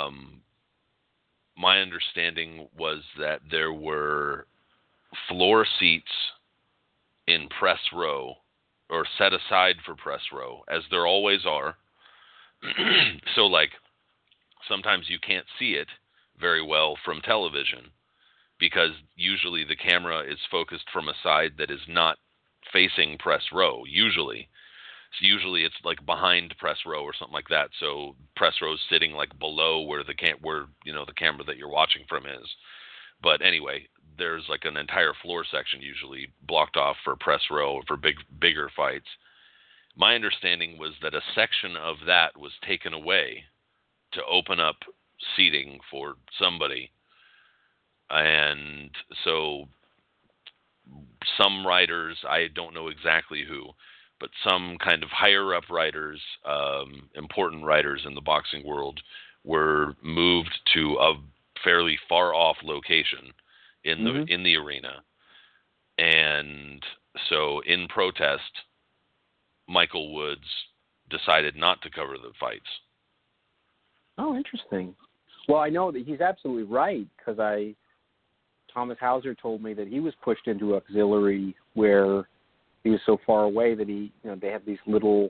my understanding was that there were floor seats in press row, or set aside for press row, as there always are. So, like, sometimes you can't see it very well from television, because usually the camera is focused from a side that is not facing press row, usually. So usually it's like behind press row or something like that. So press row is sitting like below where the camera that you're watching from is. But anyway, there's like an entire floor section usually blocked off for press row or for bigger fights. My understanding was that a section of that was taken away to open up seating for somebody. And so some writers, I don't know exactly who, but some kind of higher up writers, important writers in the boxing world, were moved to a fairly far off location in the arena. And so in protest, Michael Woods decided not to cover the fights. Oh, interesting. Well, I know that he's absolutely right, because Thomas Hauser told me that he was pushed into auxiliary where he was so far away that they have these little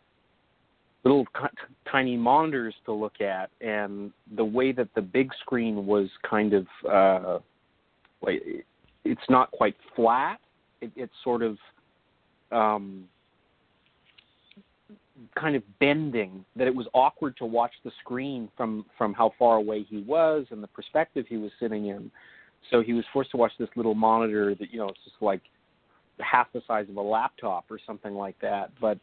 tiny monitors to look at, and the way that the big screen was kind of it's not quite flat. It's sort of kind of bending, that it was awkward to watch the screen from how far away he was and the perspective he was sitting in. So he was forced to watch this little monitor that, it's just like half the size of a laptop or something like that. But,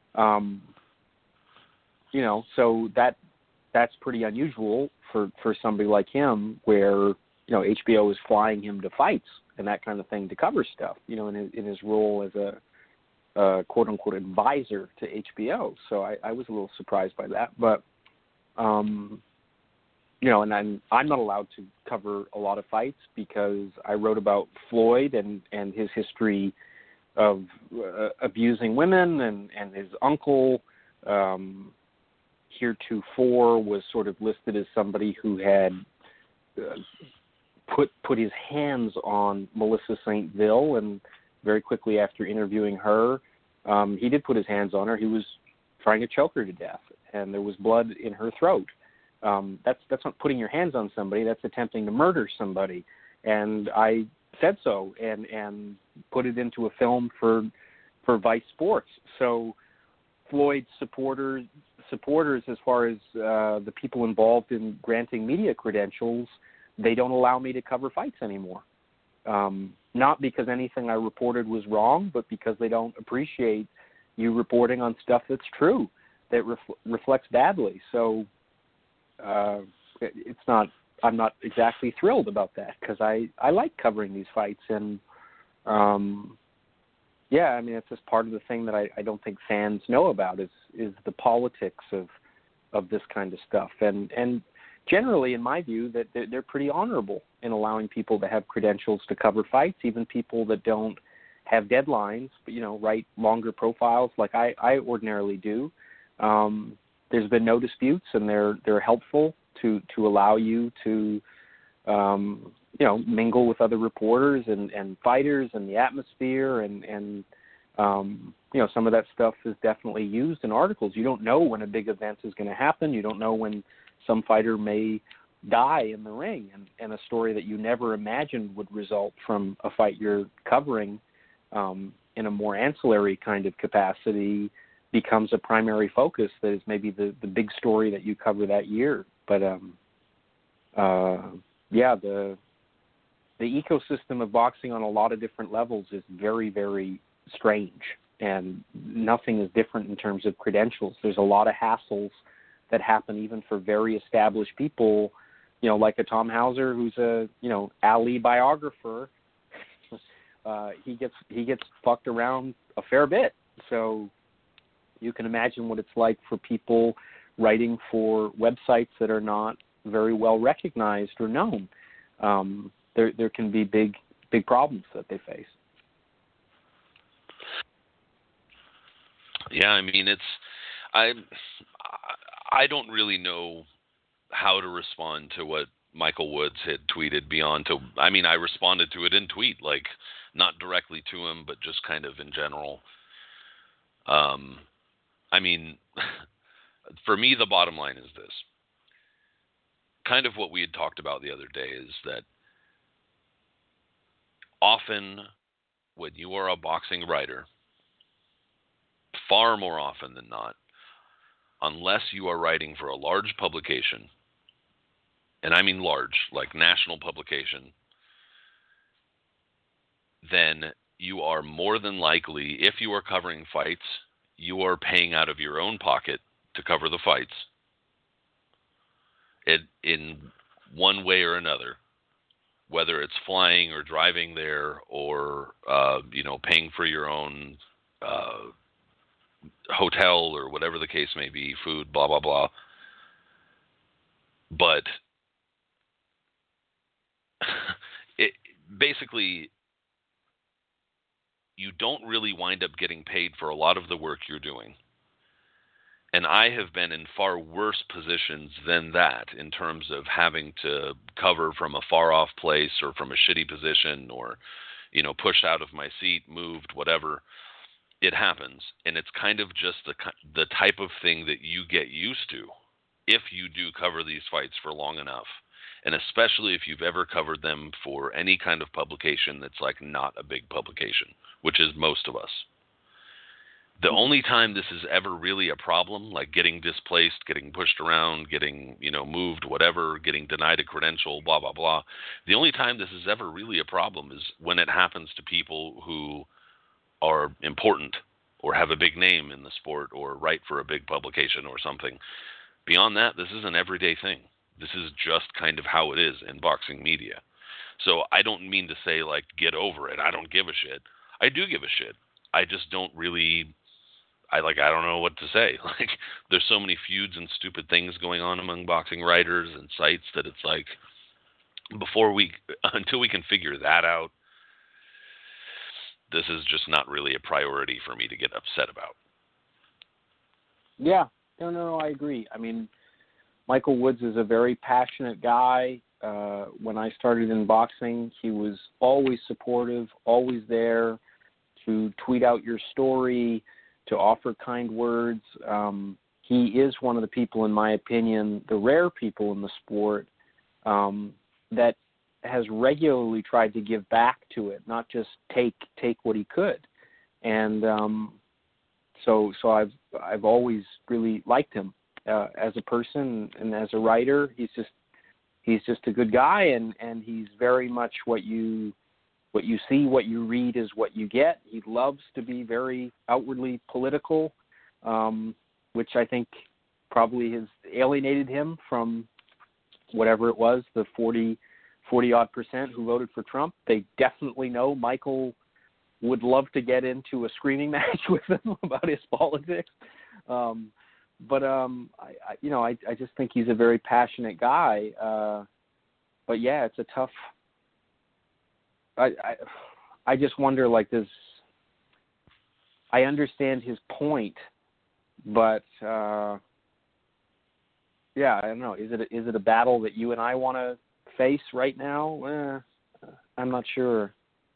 so that's pretty unusual for somebody like him, where, HBO is flying him to fights and that kind of thing to cover stuff, in his role as a quote unquote advisor to HBO. So I was a little surprised by that, but, and I'm not allowed to cover a lot of fights because I wrote about Floyd and his history of abusing women, and his uncle heretofore was sort of listed as somebody who had put his hands on Melissa St. Ville, and very quickly after interviewing her, He did put his hands on her. He was trying to choke her to death, and there was blood in her throat. That's not putting your hands on somebody. That's attempting to murder somebody. And I said so and put it into a film for Vice Sports. So Floyd's supporters, as far as the people involved in granting media credentials, they don't allow me to cover fights anymore. Not because anything I reported was wrong, but because they don't appreciate you reporting on stuff that's true, that reflects badly. So it's not. I'm not exactly thrilled about that, because I like covering these fights, and yeah, I mean, it's just part of the thing that I don't think fans know about is the politics of this kind of stuff, and generally, in my view, that they're pretty honorable in allowing people to have credentials to cover fights, even people that don't have deadlines, but, write longer profiles like I ordinarily do. There's been no disputes, and they're helpful to allow you to, mingle with other reporters and fighters and the atmosphere and some of that stuff is definitely used in articles. You don't know when a big event is going to happen. You don't know when some fighter may die in the ring, and a story that you never imagined would result from a fight you're covering in a more ancillary kind of capacity becomes a primary focus that is maybe the big story that you cover that year. But the ecosystem of boxing on a lot of different levels is very, very strange, and nothing is different in terms of credentials. There's a lot of hassles that happen even for very established people, like a Tom Hauser, who's a, Ali biographer. He gets fucked around a fair bit. So you can imagine what it's like for people writing for websites that are not very well recognized or known. There can be big problems that they face. Yeah, I mean, I don't really know how to respond to what Michael Woods had tweeted I responded to it in tweet, like not directly to him, but just kind of in general. For me, the bottom line is this. Kind of what we had talked about the other day is that often when you are a boxing writer, far more often than not, unless you are writing for a large publication, and I mean large, like national publication, then you are more than likely, if you are covering fights, you are paying out of your own pocket to cover the fights in one way or another, whether it's flying or driving there or, paying for your own hotel or whatever the case may be, food, blah, blah, blah. But basically, you don't really wind up getting paid for a lot of the work you're doing. And I have been in far worse positions than that in terms of having to cover from a far off place or from a shitty position or, pushed out of my seat, moved, whatever. It happens. And it's kind of just the type of thing that you get used to if you do cover these fights for long enough. And especially if you've ever covered them for any kind of publication that's like not a big publication, which is most of us. The only time this is ever really a problem, like getting displaced, getting pushed around, getting, moved, whatever, getting denied a credential, blah, blah, blah. The only time this is ever really a problem is when it happens to people who are important or have a big name in the sport or write for a big publication or something. Beyond that, this is an everyday thing. This is just kind of how it is in boxing media. So I don't mean to say, like, get over it. I don't give a shit. I do give a shit. I just don't really... I don't know what to say. Like, there's so many feuds and stupid things going on among boxing writers and sites that it's like, until we can figure that out, this is just not really a priority for me to get upset about. Yeah, no, I agree. I mean, Michael Woods is a very passionate guy. When I started in boxing, he was always supportive, always there to tweet out your story, to offer kind words. He is one of the people, in my opinion, the rare people in the sport that has regularly tried to give back to it, not just take what he could. And so I've always really liked him as a person and as a writer. He's just a good guy, and he's very much what you see, what you read is what you get. He loves to be very outwardly political, which I think probably has alienated him from whatever it was, the 40-odd% who voted for Trump. They definitely know Michael would love to get into a screaming match with him about his politics. But I just think he's a very passionate guy. But yeah, it's a tough. I just wonder, like, this. I understand his point, but yeah, I don't know. Is it a battle that you and I want to face right now? I'm not sure.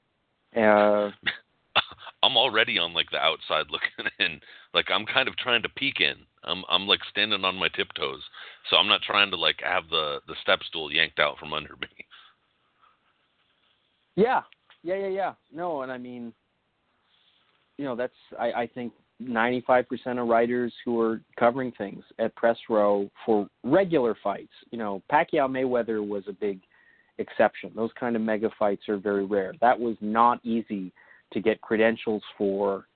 I'm already on like the outside looking in. Like, I'm kind of trying to peek in. I'm like standing on my tiptoes, so I'm not trying to like have the step stool yanked out from under me. Yeah. No, and I mean, that's I think 95% of writers who are covering things at Press Row for regular fights. Pacquiao Mayweather was a big exception. Those kind of mega fights are very rare. That was not easy to get credentials for.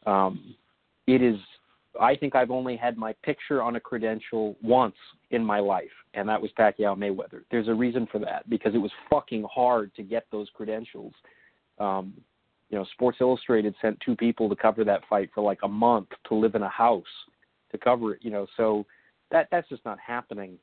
I think I've only had my picture on a credential once in my life, and that was Pacquiao Mayweather. There's a reason for that, because it was fucking hard to get those credentials. Sports Illustrated sent 2 people to cover that fight for like a month to live in a house to cover it. So that's just not happening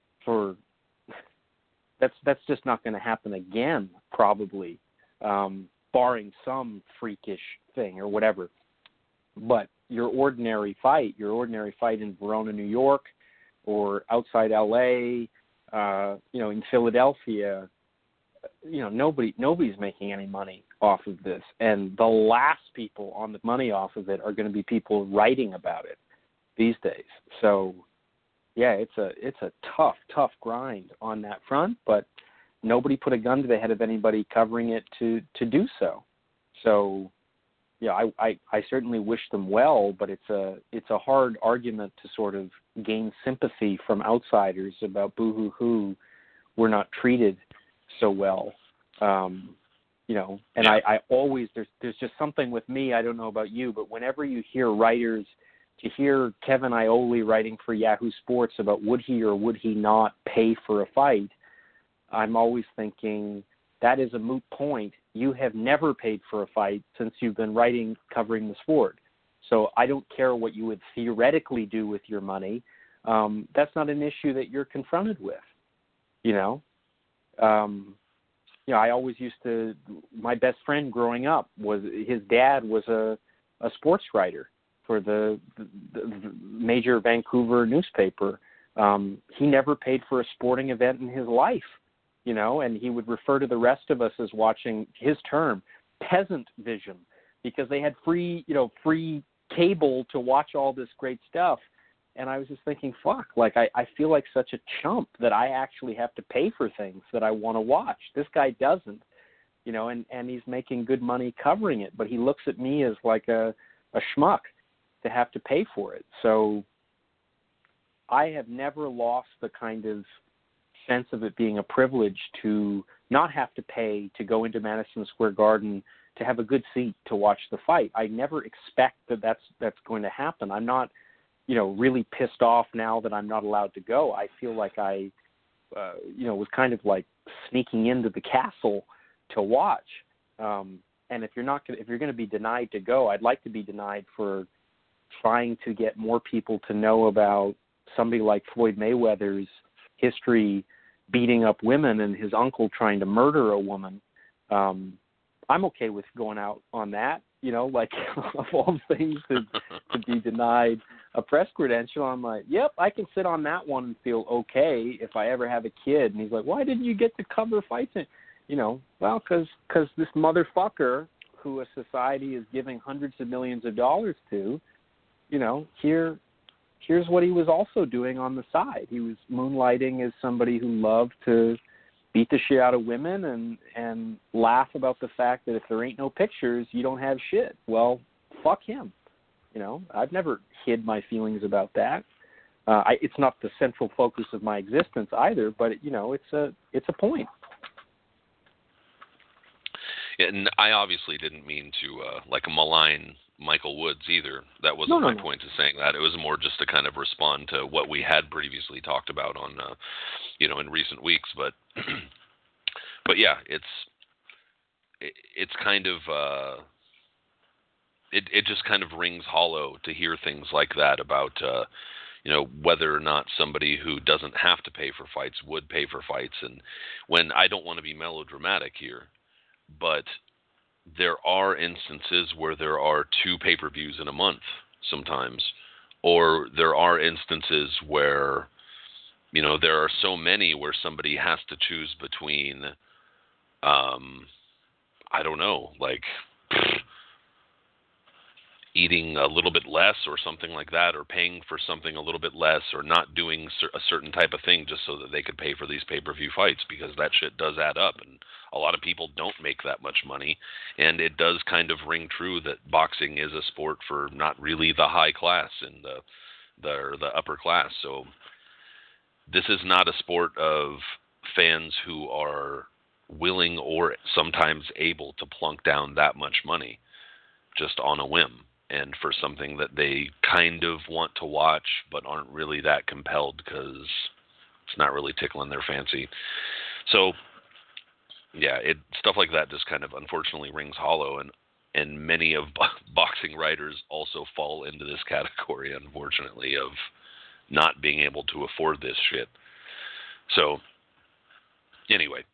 that's just not going to happen again, probably, barring some freakish thing or whatever. But your ordinary fight in Verona, New York, or outside LA, in Philadelphia, nobody's making any money off of this. And the last people on the money off of it are going to be people writing about it these days. So, yeah, it's a tough grind on that front, but nobody put a gun to the head of anybody covering it to do so. So, yeah, I certainly wish them well, but it's a hard argument to sort of gain sympathy from outsiders about boo-hoo-hoo, we're not treated so well. And I always, there's just something with me, I don't know about you, but whenever you hear writers, to hear Kevin Iole writing for Yahoo Sports about would he or would he not pay for a fight, I'm always thinking that is a moot point. You have never paid for a fight since you've been covering the sport. So I don't care what you would theoretically do with your money. That's not an issue that you're confronted with, I always my best friend growing up his dad was a sports writer for the major Vancouver newspaper. He never paid for a sporting event in his life, and he would refer to the rest of us as watching his term peasant vision, because they had free cable to watch all this great stuff. And I was just thinking, fuck, like I feel like such a chump that I actually have to pay for things that I want to watch. This guy doesn't, and he's making good money covering it, but he looks at me as like a schmuck to have to pay for it. So I have never lost the kind of sense of it being a privilege to not have to pay to go into Madison Square Garden to have a good seat to watch the fight. I never expect that's going to happen. I'm not really pissed off now that I'm not allowed to go. I feel like I, was kind of like sneaking into the castle to watch. And if you're going to be denied to go, I'd like to be denied for trying to get more people to know about somebody like Floyd Mayweather's history beating up women and his uncle trying to murder a woman. I'm okay with going out on that, like of all things to be denied a press credential. I'm like, yep, I can sit on that one and feel okay if I ever have a kid. And he's like, why didn't you get to cover fights? Well, because this motherfucker who a society is giving hundreds of millions of dollars to, you know, here's what he was also doing on the side. He was moonlighting as somebody who loved to beat the shit out of women and laugh about the fact that if there ain't no pictures, you don't have shit. Well, fuck him. You know, I've never hid my feelings about that. It's not the central focus of my existence either, but, you know, it's a point. And I obviously didn't mean to malign Michael Woods either. That wasn't my point of saying that. It was more just to kind of respond to what we had previously talked about on, in recent weeks. But, but yeah, it's kind of, it just kind of rings hollow to hear things like that about, whether or not somebody who doesn't have to pay for fights would pay for fights. And when I don't want to be melodramatic here, but there are instances where there are 2 pay-per-views in a month sometimes, or there are instances where, there are so many where somebody has to choose between, eating a little bit less or something like that, or paying for something a little bit less, or not doing a certain type of thing just so that they could pay for these pay-per-view fights, because that shit does add up, and a lot of people don't make that much money, and it does kind of ring true that boxing is a sport for not really the high class and the upper class. So this is not a sport of fans who are willing or sometimes able to plunk down that much money just on a whim, and for something that they kind of want to watch but aren't really that compelled because it's not really tickling their fancy. So, yeah, stuff like that just kind of unfortunately rings hollow, and many of boxing writers also fall into this category, unfortunately, of not being able to afford this shit. So, anyway,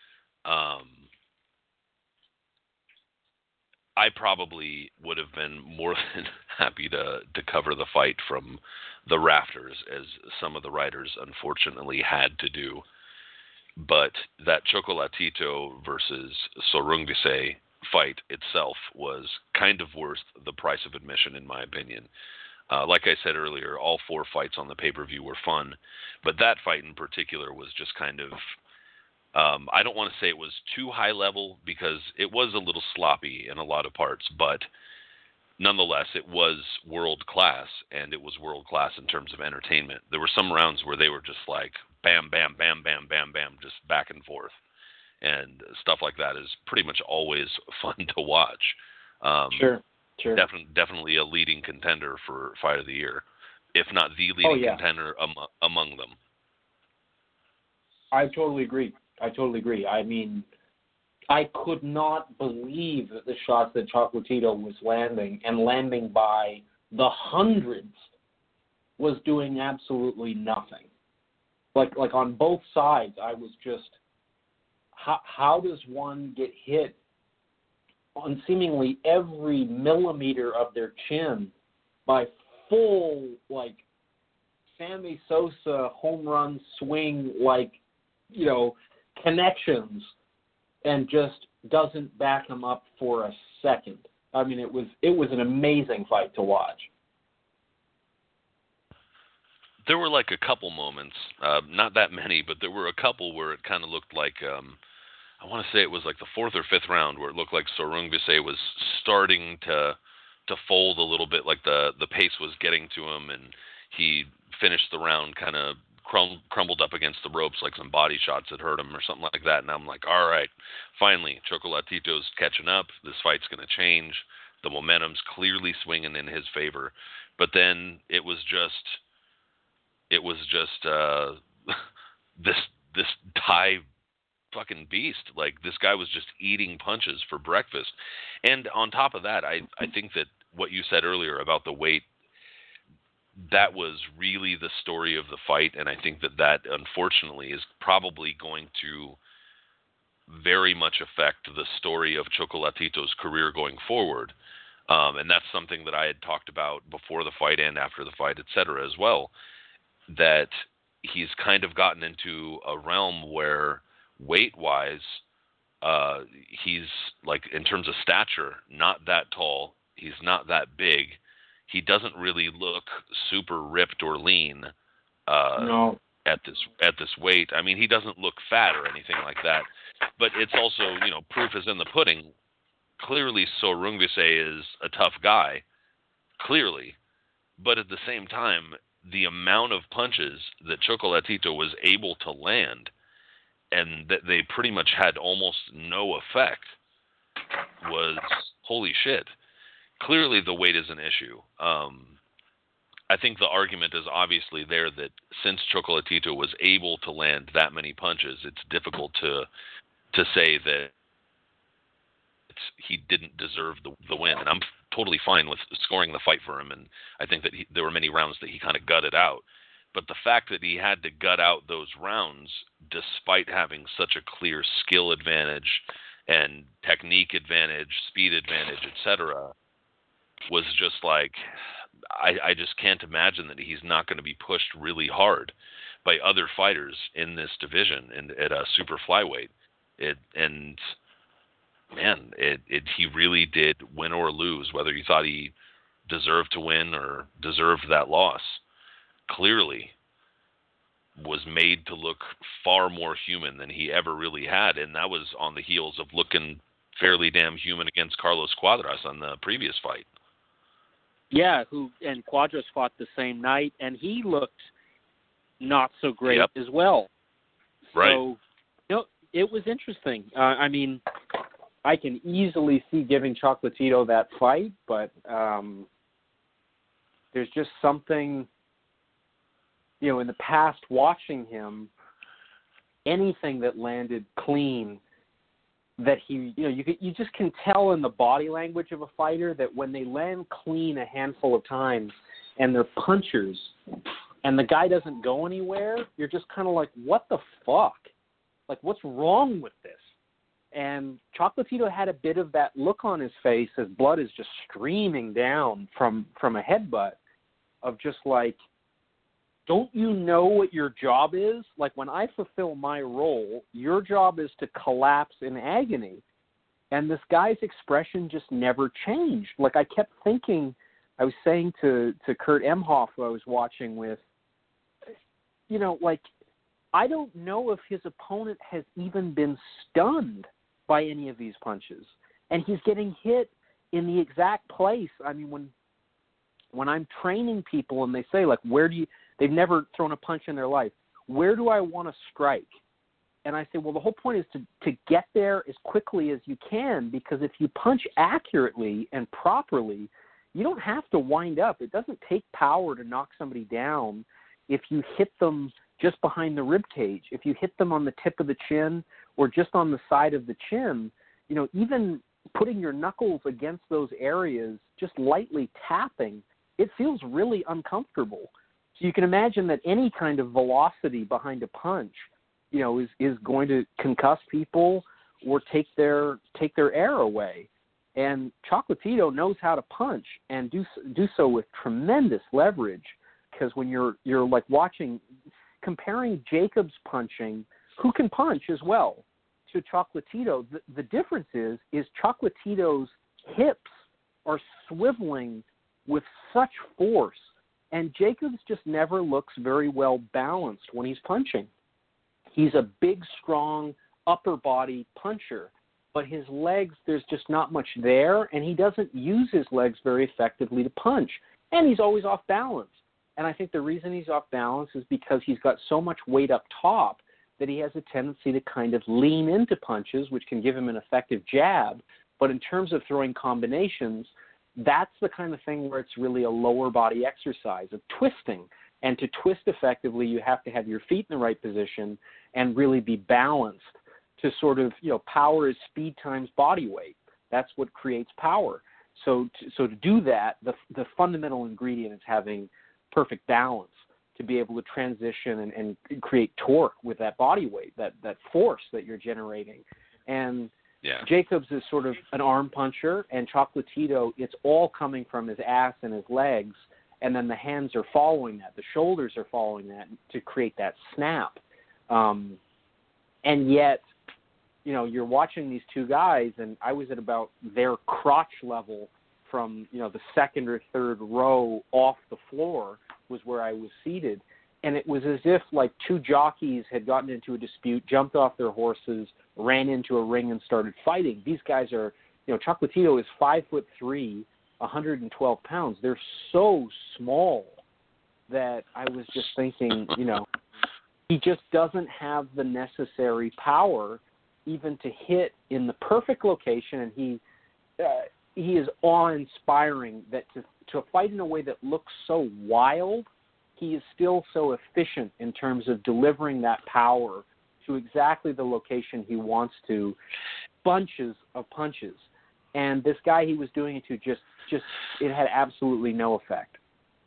I probably would have been more than happy to cover the fight from the rafters, as some of the writers unfortunately had to do. But that Chocolatito versus Sorungvise fight itself was kind of worth the price of admission, in my opinion. Like I said earlier, all 4 fights on the pay-per-view were fun, but that fight in particular was just kind of, I don't want to say it was too high level, because it was a little sloppy in a lot of parts, but nonetheless, it was world class, and it was world class in terms of entertainment. There were some rounds where they were just like bam, bam, bam, bam, bam, bam, just back and forth. And stuff like that is pretty much always fun to watch. Sure. Definitely a leading contender for Fight of the Year, if not the leading contender among them. I totally agree. I mean, I could not believe that the shots that Chocolatito was landing by the hundreds, was doing absolutely nothing. Like on both sides, I was just, how does one get hit on seemingly every millimeter of their chin by full, like, Sammy Sosa home run swing, connections, and just doesn't back them up for a second. I mean, it was an amazing fight to watch. There were like a couple moments, not that many, but there were a couple where it kind of looked like, I want to say it was like the 4th or 5th round, where it looked like Sorungvise was starting to fold a little bit, like the pace was getting to him, and he finished the round kind of crumbled up against the ropes, like some body shots had hurt him or something like that. And I'm like, all right, finally, Chocolatito's catching up. This fight's going to change. The momentum's clearly swinging in his favor. But then it was just this Thai fucking beast. Like, this guy was just eating punches for breakfast. And on top of that, I think that what you said earlier about the weight, that was really the story of the fight, and I think that unfortunately is probably going to very much affect the story of Chocolatito's career going forward. And that's something that I had talked about before the fight and after the fight, etc. as well, that he's kind of gotten into a realm where weight-wise, He's, like, in terms of stature, not that tall. He's not that big. He doesn't really look super ripped or lean No. at this weight. I mean, he doesn't look fat or anything like that. But it's also, proof is in the pudding. Clearly, So Rungvisai is a tough guy. Clearly. But at the same time, the amount of punches that Chocolatito was able to land, and that they pretty much had almost no effect, was holy shit. Clearly the weight is an issue. I think the argument is obviously there that since Chocolatito was able to land that many punches, it's difficult to say that he didn't deserve the win. And I'm totally fine with scoring the fight for him, and I think that there were many rounds that he kind of gutted out. But the fact that he had to gut out those rounds despite having such a clear skill advantage and technique advantage, speed advantage, etc., was just like, I just can't imagine that he's not going to be pushed really hard by other fighters in this division and at a super flyweight. He really did win or lose, whether you thought he deserved to win or deserved that loss. Clearly was made to look far more human than he ever really had, and that was on the heels of looking fairly damn human against Carlos Cuadras on the previous fight. Yeah, and Cuadras fought the same night, and he looked not so great as well. Right. So, it was interesting. I mean, I can easily see giving Chocolatito that fight, but there's just something, in the past watching him, anything that landed clean, that he, you just can tell in the body language of a fighter that when they land clean a handful of times and they're punchers and the guy doesn't go anywhere, you're just kind of like, what the fuck? Like, what's wrong with this? And Chocolatito had a bit of that look on his face as blood is just streaming down from a headbutt of just like, don't you know what your job is? Like, when I fulfill my role, your job is to collapse in agony. And this guy's expression just never changed. Like, I kept thinking, I was saying to Kurt Emhoff, who I was watching with, I don't know if his opponent has even been stunned by any of these punches. And he's getting hit in the exact place. I mean, when I'm training people and they say, like, they've never thrown a punch in their life, where do I want to strike? And I say, well, the whole point is to get there as quickly as you can, because if you punch accurately and properly, you don't have to wind up. It doesn't take power to knock somebody down if you hit them just behind the rib cage. If you hit them on the tip of the chin or just on the side of the chin, even putting your knuckles against those areas, just lightly tapping, it feels really uncomfortable. So you can imagine that any kind of velocity behind a punch, is going to concuss people or take their air away. And Chocolatito knows how to punch and do so with tremendous leverage, because when you're like comparing Jacobs punching, who can punch as well, to Chocolatito, the difference is Chocolatito's hips are swiveling with such force, and Jacobs just never looks very well balanced when he's punching. He's a big, strong, upper body puncher, but his legs, there's just not much there, and he doesn't use his legs very effectively to punch, and he's always off balance. And I think the reason he's off balance is because he's got so much weight up top that he has a tendency to kind of lean into punches, which can give him an effective jab. But in terms of throwing combinations, that's the kind of thing where it's really a lower body exercise of twisting. And to twist effectively, you have to have your feet in the right position and really be balanced to sort of, power is speed times body weight. That's what creates power. So to do that, the fundamental ingredient is having perfect balance to be able to transition and create torque with that body weight, that force that you're generating. And Jacobs is sort of an arm puncher, and Chocolatito, it's all coming from his ass and his legs, and then the hands are following that. The shoulders are following that to create that snap. And yet, you're watching these two guys, and I was at about their crotch level from, the second or third row off the floor was where I was seated. And it was as if like two jockeys had gotten into a dispute, jumped off their horses, ran into a ring and started fighting. These guys are, Chocolatito is 5'3", 112 pounds. They're so small that I was just thinking, he just doesn't have the necessary power even to hit in the perfect location. And he is awe-inspiring that to fight in a way that looks so wild, he is still so efficient in terms of delivering that power to exactly the location he wants to, bunches of punches. And this guy he was doing it to just it had absolutely no effect.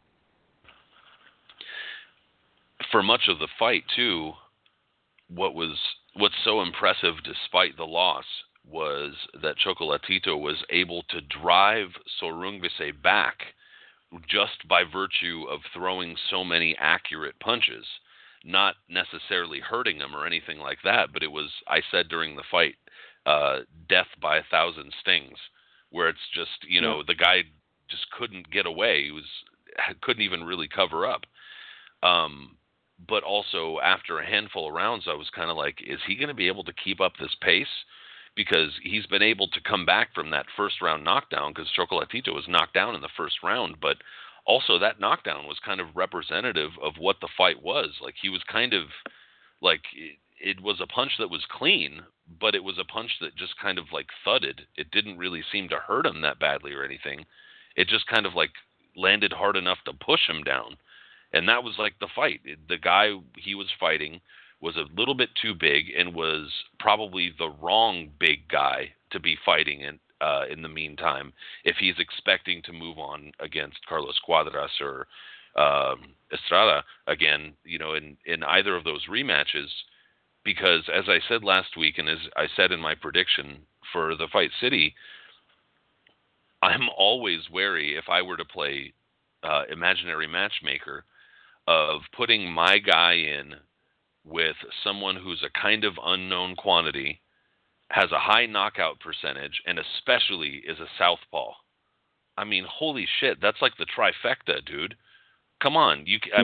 For much of the fight, too, what's so impressive despite the loss was that Chocolatito was able to drive Sor Rungvisai back just by virtue of throwing so many accurate punches, not necessarily hurting him or anything like that, but it was, I said during the fight, death by 1,000 stings, where it's just, the guy just couldn't get away. Couldn't even really cover up. But also after a handful of rounds, I was kind of like, is he going to be able to keep up this pace? Because he's been able to come back from that first round knockdown, because Chocolatito was knocked down in the first round, but also that knockdown was kind of representative of what the fight was. Like, he was kind of like, it was a punch that was clean, but it was a punch that just kind of like thudded. It didn't really seem to hurt him that badly or anything. It just kind of like landed hard enough to push him down. And that was like the fight. The guy he was fighting was a little bit too big and was probably the wrong big guy to be fighting in the meantime, if he's expecting to move on against Carlos Cuadras or Estrada again, in either of those rematches. Because as I said last week, and as I said in my prediction for the Fight City, I'm always wary, if I were to play imaginary matchmaker, of putting my guy in with someone who's a kind of unknown quantity, has a high knockout percentage, and especially is a southpaw. I mean, holy shit, that's like the trifecta, dude. Come on.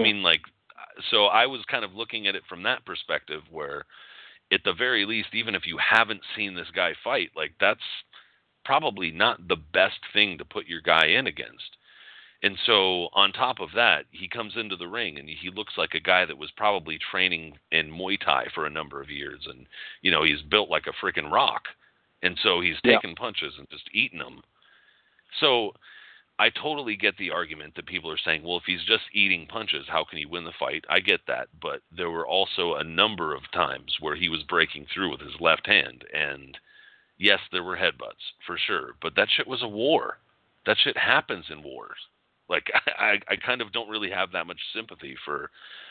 So I was kind of looking at it from that perspective, where at the very least, even if you haven't seen this guy fight, like, that's probably not the best thing to put your guy in against. And so on top of that, he comes into the ring and he looks like a guy that was probably training in Muay Thai for a number of years. And, he's built like a freaking rock. And so he's taking punches and just eating them. So I totally get the argument that people are saying, well, if he's just eating punches, how can he win the fight? I get that. But there were also a number of times where he was breaking through with his left hand. And yes, there were headbutts for sure. But that shit was a war. That shit happens in wars. Like, I kind of don't really have that much sympathy for,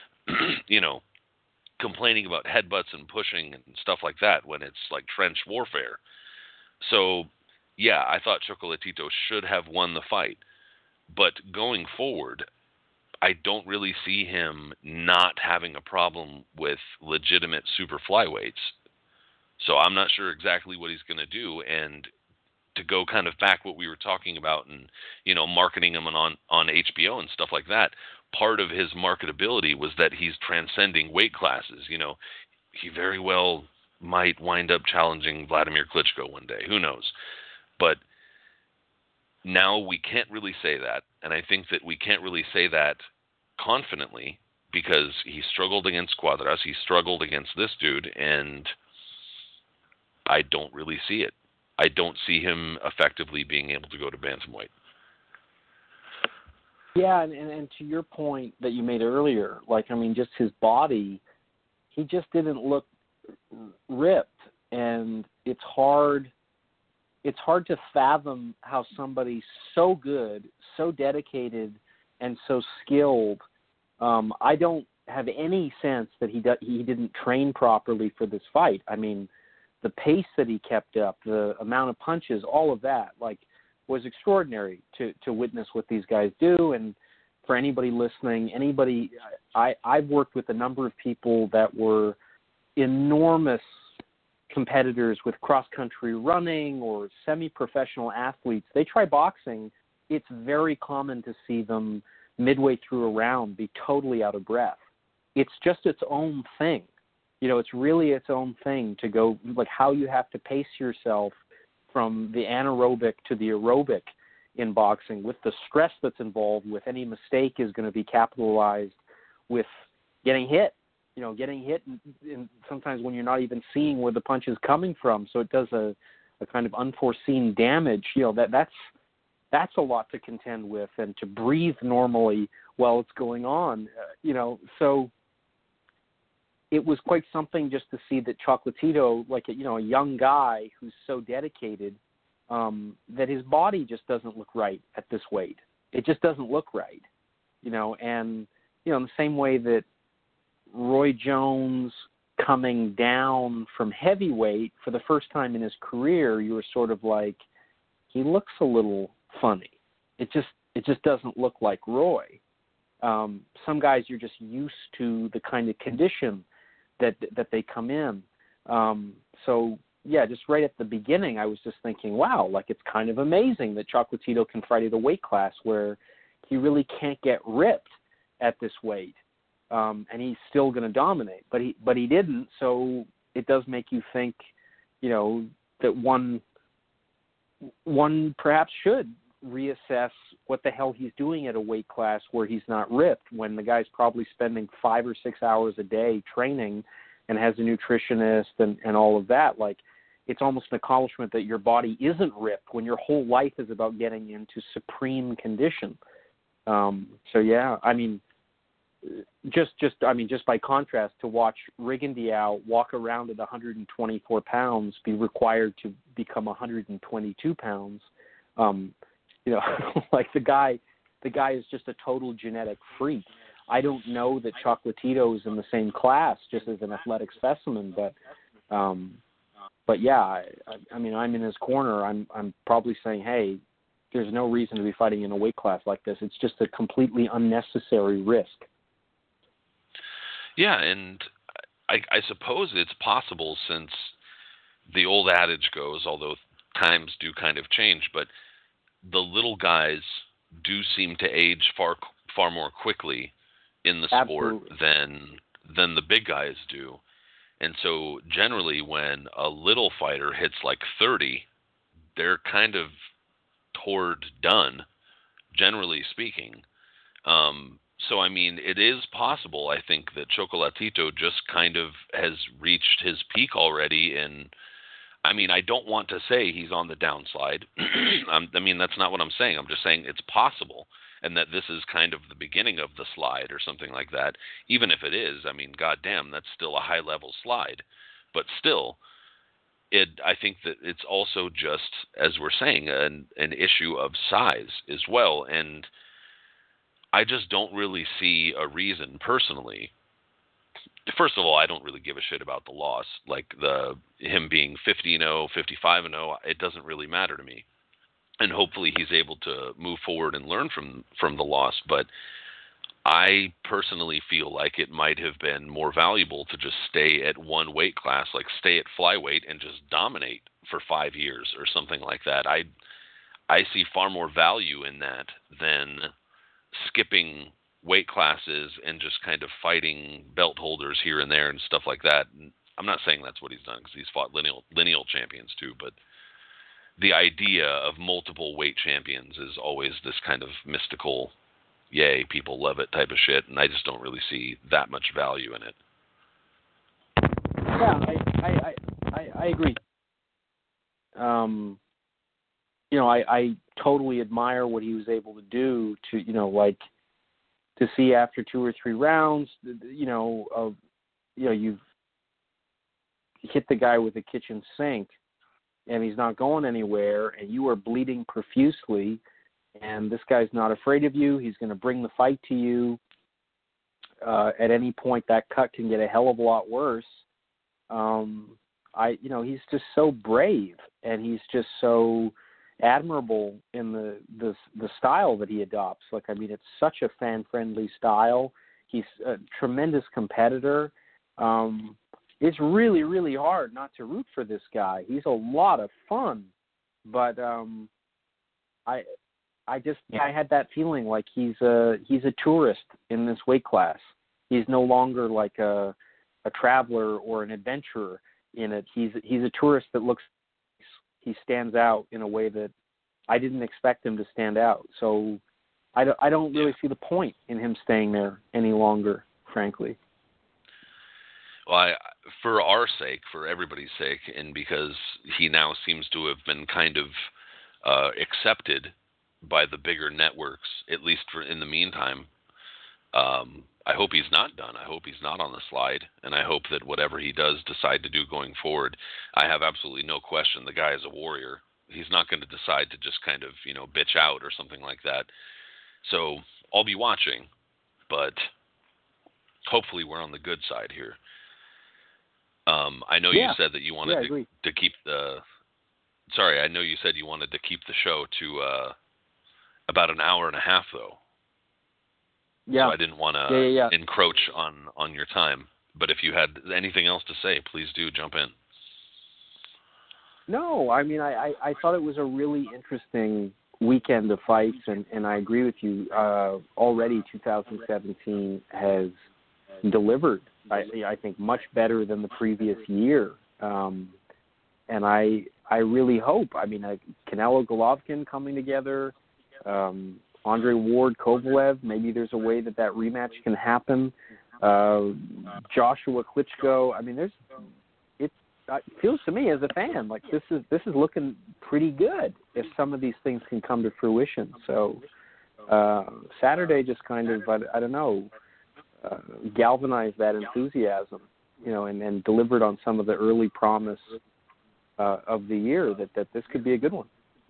complaining about headbutts and pushing and stuff like that when it's like trench warfare. So, yeah, I thought Chocolatito should have won the fight. But going forward, I don't really see him not having a problem with legitimate super flyweights. So I'm not sure exactly what he's going to do. And to go kind of back what we were talking about and, marketing him on HBO and stuff like that, part of his marketability was that he's transcending weight classes. He very well might wind up challenging Vladimir Klitschko one day. Who knows? But now we can't really say that. And I think that we can't really say that confidently, because he struggled against Cuadras. He struggled against this dude, and I don't really see it. I don't see him effectively being able to go to bantamweight. Yeah, and to your point that you made earlier, just his body, he just didn't look ripped, and it's hard to fathom how somebody so good, so dedicated, and so skilled. I don't have any sense that he didn't train properly for this fight. I mean, the pace that he kept up, the amount of punches, all of that, was extraordinary to witness what these guys do. And for anybody listening, I've worked with a number of people that were enormous competitors with cross-country running or semi-professional athletes, they try boxing, it's very common to see them midway through a round be totally out of breath. It's just its own thing. It's really its own thing to go, like how you have to pace yourself from the anaerobic to the aerobic in boxing with the stress that's involved with any mistake is going to be capitalized with getting hit. Getting hit and sometimes when you're not even seeing where the punch is coming from. So it does a kind of unforeseen damage. That's a lot to contend with and to breathe normally while it's going on. So it was quite something just to see that Chocolatito, like a young guy who's so dedicated, that his body just doesn't look right at this weight. It just doesn't look right. And in the same way that Roy Jones coming down from heavyweight for the first time in his career, you were sort of like, he looks a little funny. It just doesn't look like Roy. Some guys you're just used to the kind of condition that they come in. So yeah, just right at the beginning, I was just thinking, wow, like it's kind of amazing that Chocolatito can fight at a weight class where he really can't get ripped at this weight. And he's still going to dominate, but he didn't. So it does make you think, that one perhaps should reassess what the hell he's doing at a weight class where he's not ripped when the guy's probably spending 5 or 6 hours a day training and has a nutritionist and all of that. Like, it's almost an accomplishment that your body isn't ripped when your whole life is about getting into supreme condition. So yeah, I mean, just by contrast, to watch Rigondeaux walk around at 124 pounds, be required to become 122 pounds, like the guy is just a total genetic freak. I don't know that Chocolatito is in the same class just as an athletic specimen, but yeah, I mean, I'm in his corner. I'm probably saying, hey, there's no reason to be fighting in a weight class like this. It's just a completely unnecessary risk. Yeah, and I suppose it's possible, since the old adage goes, although times do kind of change, but the little guys do seem to age far more quickly in the sport than the big guys do. And so generally when a little fighter hits like 30, they're kind of toward done, generally speaking. So, I mean, it is possible, I think, that Chocolatito just kind of has reached his peak already. And, I mean, I don't want to say he's on the downslide. I mean, that's not what I'm saying. I'm just saying it's possible, and that this is kind of the beginning of the slide or something like that. Even if it is, I mean, goddamn, that's still a high-level slide. But still, I think that it's also just, as we're saying, an issue of size as well. And I just don't really see a reason personally. First of all, I don't really give a shit about the loss. Like him being 50-0, 55-0, it doesn't really matter to me. And hopefully he's able to move forward and learn from the loss. But I personally feel like it might have been more valuable to just stay at one weight class, like stay at flyweight and just dominate for 5 years or something like that. I see far more value in that than skipping weight classes and just kind of fighting belt holders here and there and stuff like that. And I'm not saying that's what he's done, because he's fought lineal champions too, but the idea of multiple weight champions is always this kind of mystical, yay, people love it type of shit, and I just don't really see that much value in it. Yeah, I agree. I totally admire what he was able to do to, to see after 2 or 3 rounds, you've hit the guy with a kitchen sink and he's not going anywhere and you are bleeding profusely and this guy's not afraid of you. He's going to bring the fight to you. At any point, that cut can get a hell of a lot worse. He's just so brave and he's just so admirable in the style that he adopts. Like, I mean, it's such a fan-friendly style. He's a tremendous competitor. it's really, really hard not to root for this guy. He's a lot of fun, but I had that feeling like he's a tourist in this weight class. He's no longer like a traveler or an adventurer in it. He's a tourist that looks. He stands out in a way that I didn't expect him to stand out. So I don't really see the point in him staying there any longer, frankly. Well, for our sake, for everybody's sake, and because he now seems to have been kind of accepted by the bigger networks, at least for in the meantime, I hope he's not done. I hope he's not on the slide, and I hope that whatever he does decide to do going forward, I have absolutely no question the guy is a warrior. He's not going to decide to just kind of, bitch out or something like that. So I'll be watching, but hopefully we're on the good side here. I know you said that you wanted to keep the. Sorry, I know you said you wanted to keep the show to about an hour and a half, though. Yeah. So I didn't want to encroach on your time. But if you had anything else to say, please do jump in. No, I mean, I thought it was a really interesting weekend of fights, and I agree with you. Already 2017 has delivered, I think, much better than the previous year. And I really hope, Canelo Golovkin coming together, Andre Ward, Kovalev, maybe there's a way that rematch can happen. Joshua Klitschko, it feels to me as a fan like this is looking pretty good if some of these things can come to fruition. So Saturday just kind of, I don't know, galvanized that enthusiasm, and delivered on some of the early promise of the year that this could be a good one.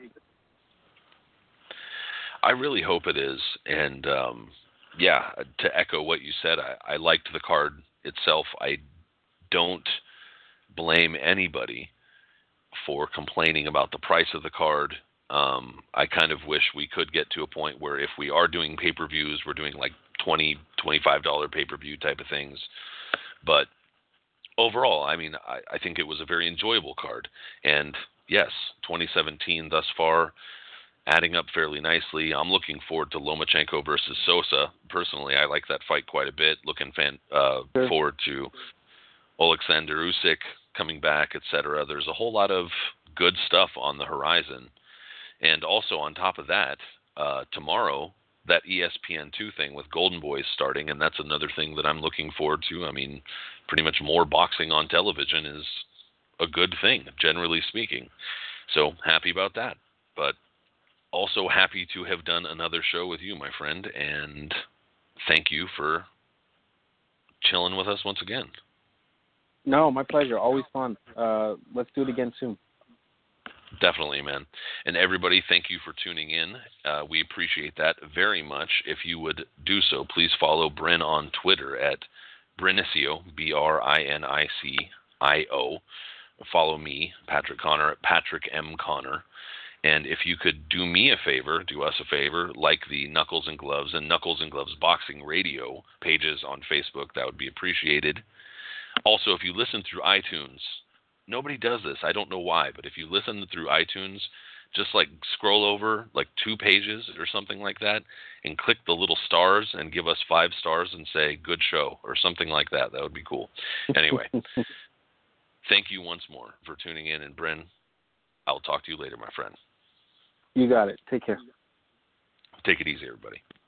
I really hope it is. And, to echo what you said, I liked the card itself. I don't blame anybody for complaining about the price of the card. I kind of wish we could get to a point where if we are doing pay-per-views, we're doing like $20, $25 pay-per-view type of things. But overall, I think it was a very enjoyable card. And yes, 2017 thus far, adding up fairly nicely. I'm looking forward to Lomachenko versus Sosa. Personally, I like that fight quite a bit. Looking forward to Alexander Usyk coming back, etc. There's a whole lot of good stuff on the horizon. And also on top of that, tomorrow, that ESPN2 thing with Golden Boys starting, and that's another thing that I'm looking forward to. Pretty much more boxing on television is a good thing, generally speaking. So happy about that. But also happy to have done another show with you, my friend, and thank you for chilling with us once again. No, my pleasure. Always fun. Let's do it again soon. Definitely, man. And everybody, thank you for tuning in. We appreciate that very much. If you would do so, please follow Bryn on Twitter at Brinicio, BRINICIO. Follow me, Patrick Connor, at Patrick M. Connor. And if you could do me a favor, do us a favor, like the Knuckles and Gloves and Knuckles and Gloves Boxing Radio pages on Facebook, that would be appreciated. Also, if you listen through iTunes, nobody does this. I don't know why, but if you listen through iTunes, just like scroll over like 2 pages or something like that and click the little stars and give us 5 stars and say, good show, or something like that. That would be cool. Anyway, thank you once more for tuning in. And Bryn, I'll talk to you later, my friend. You got it. Take care. Take it easy, everybody.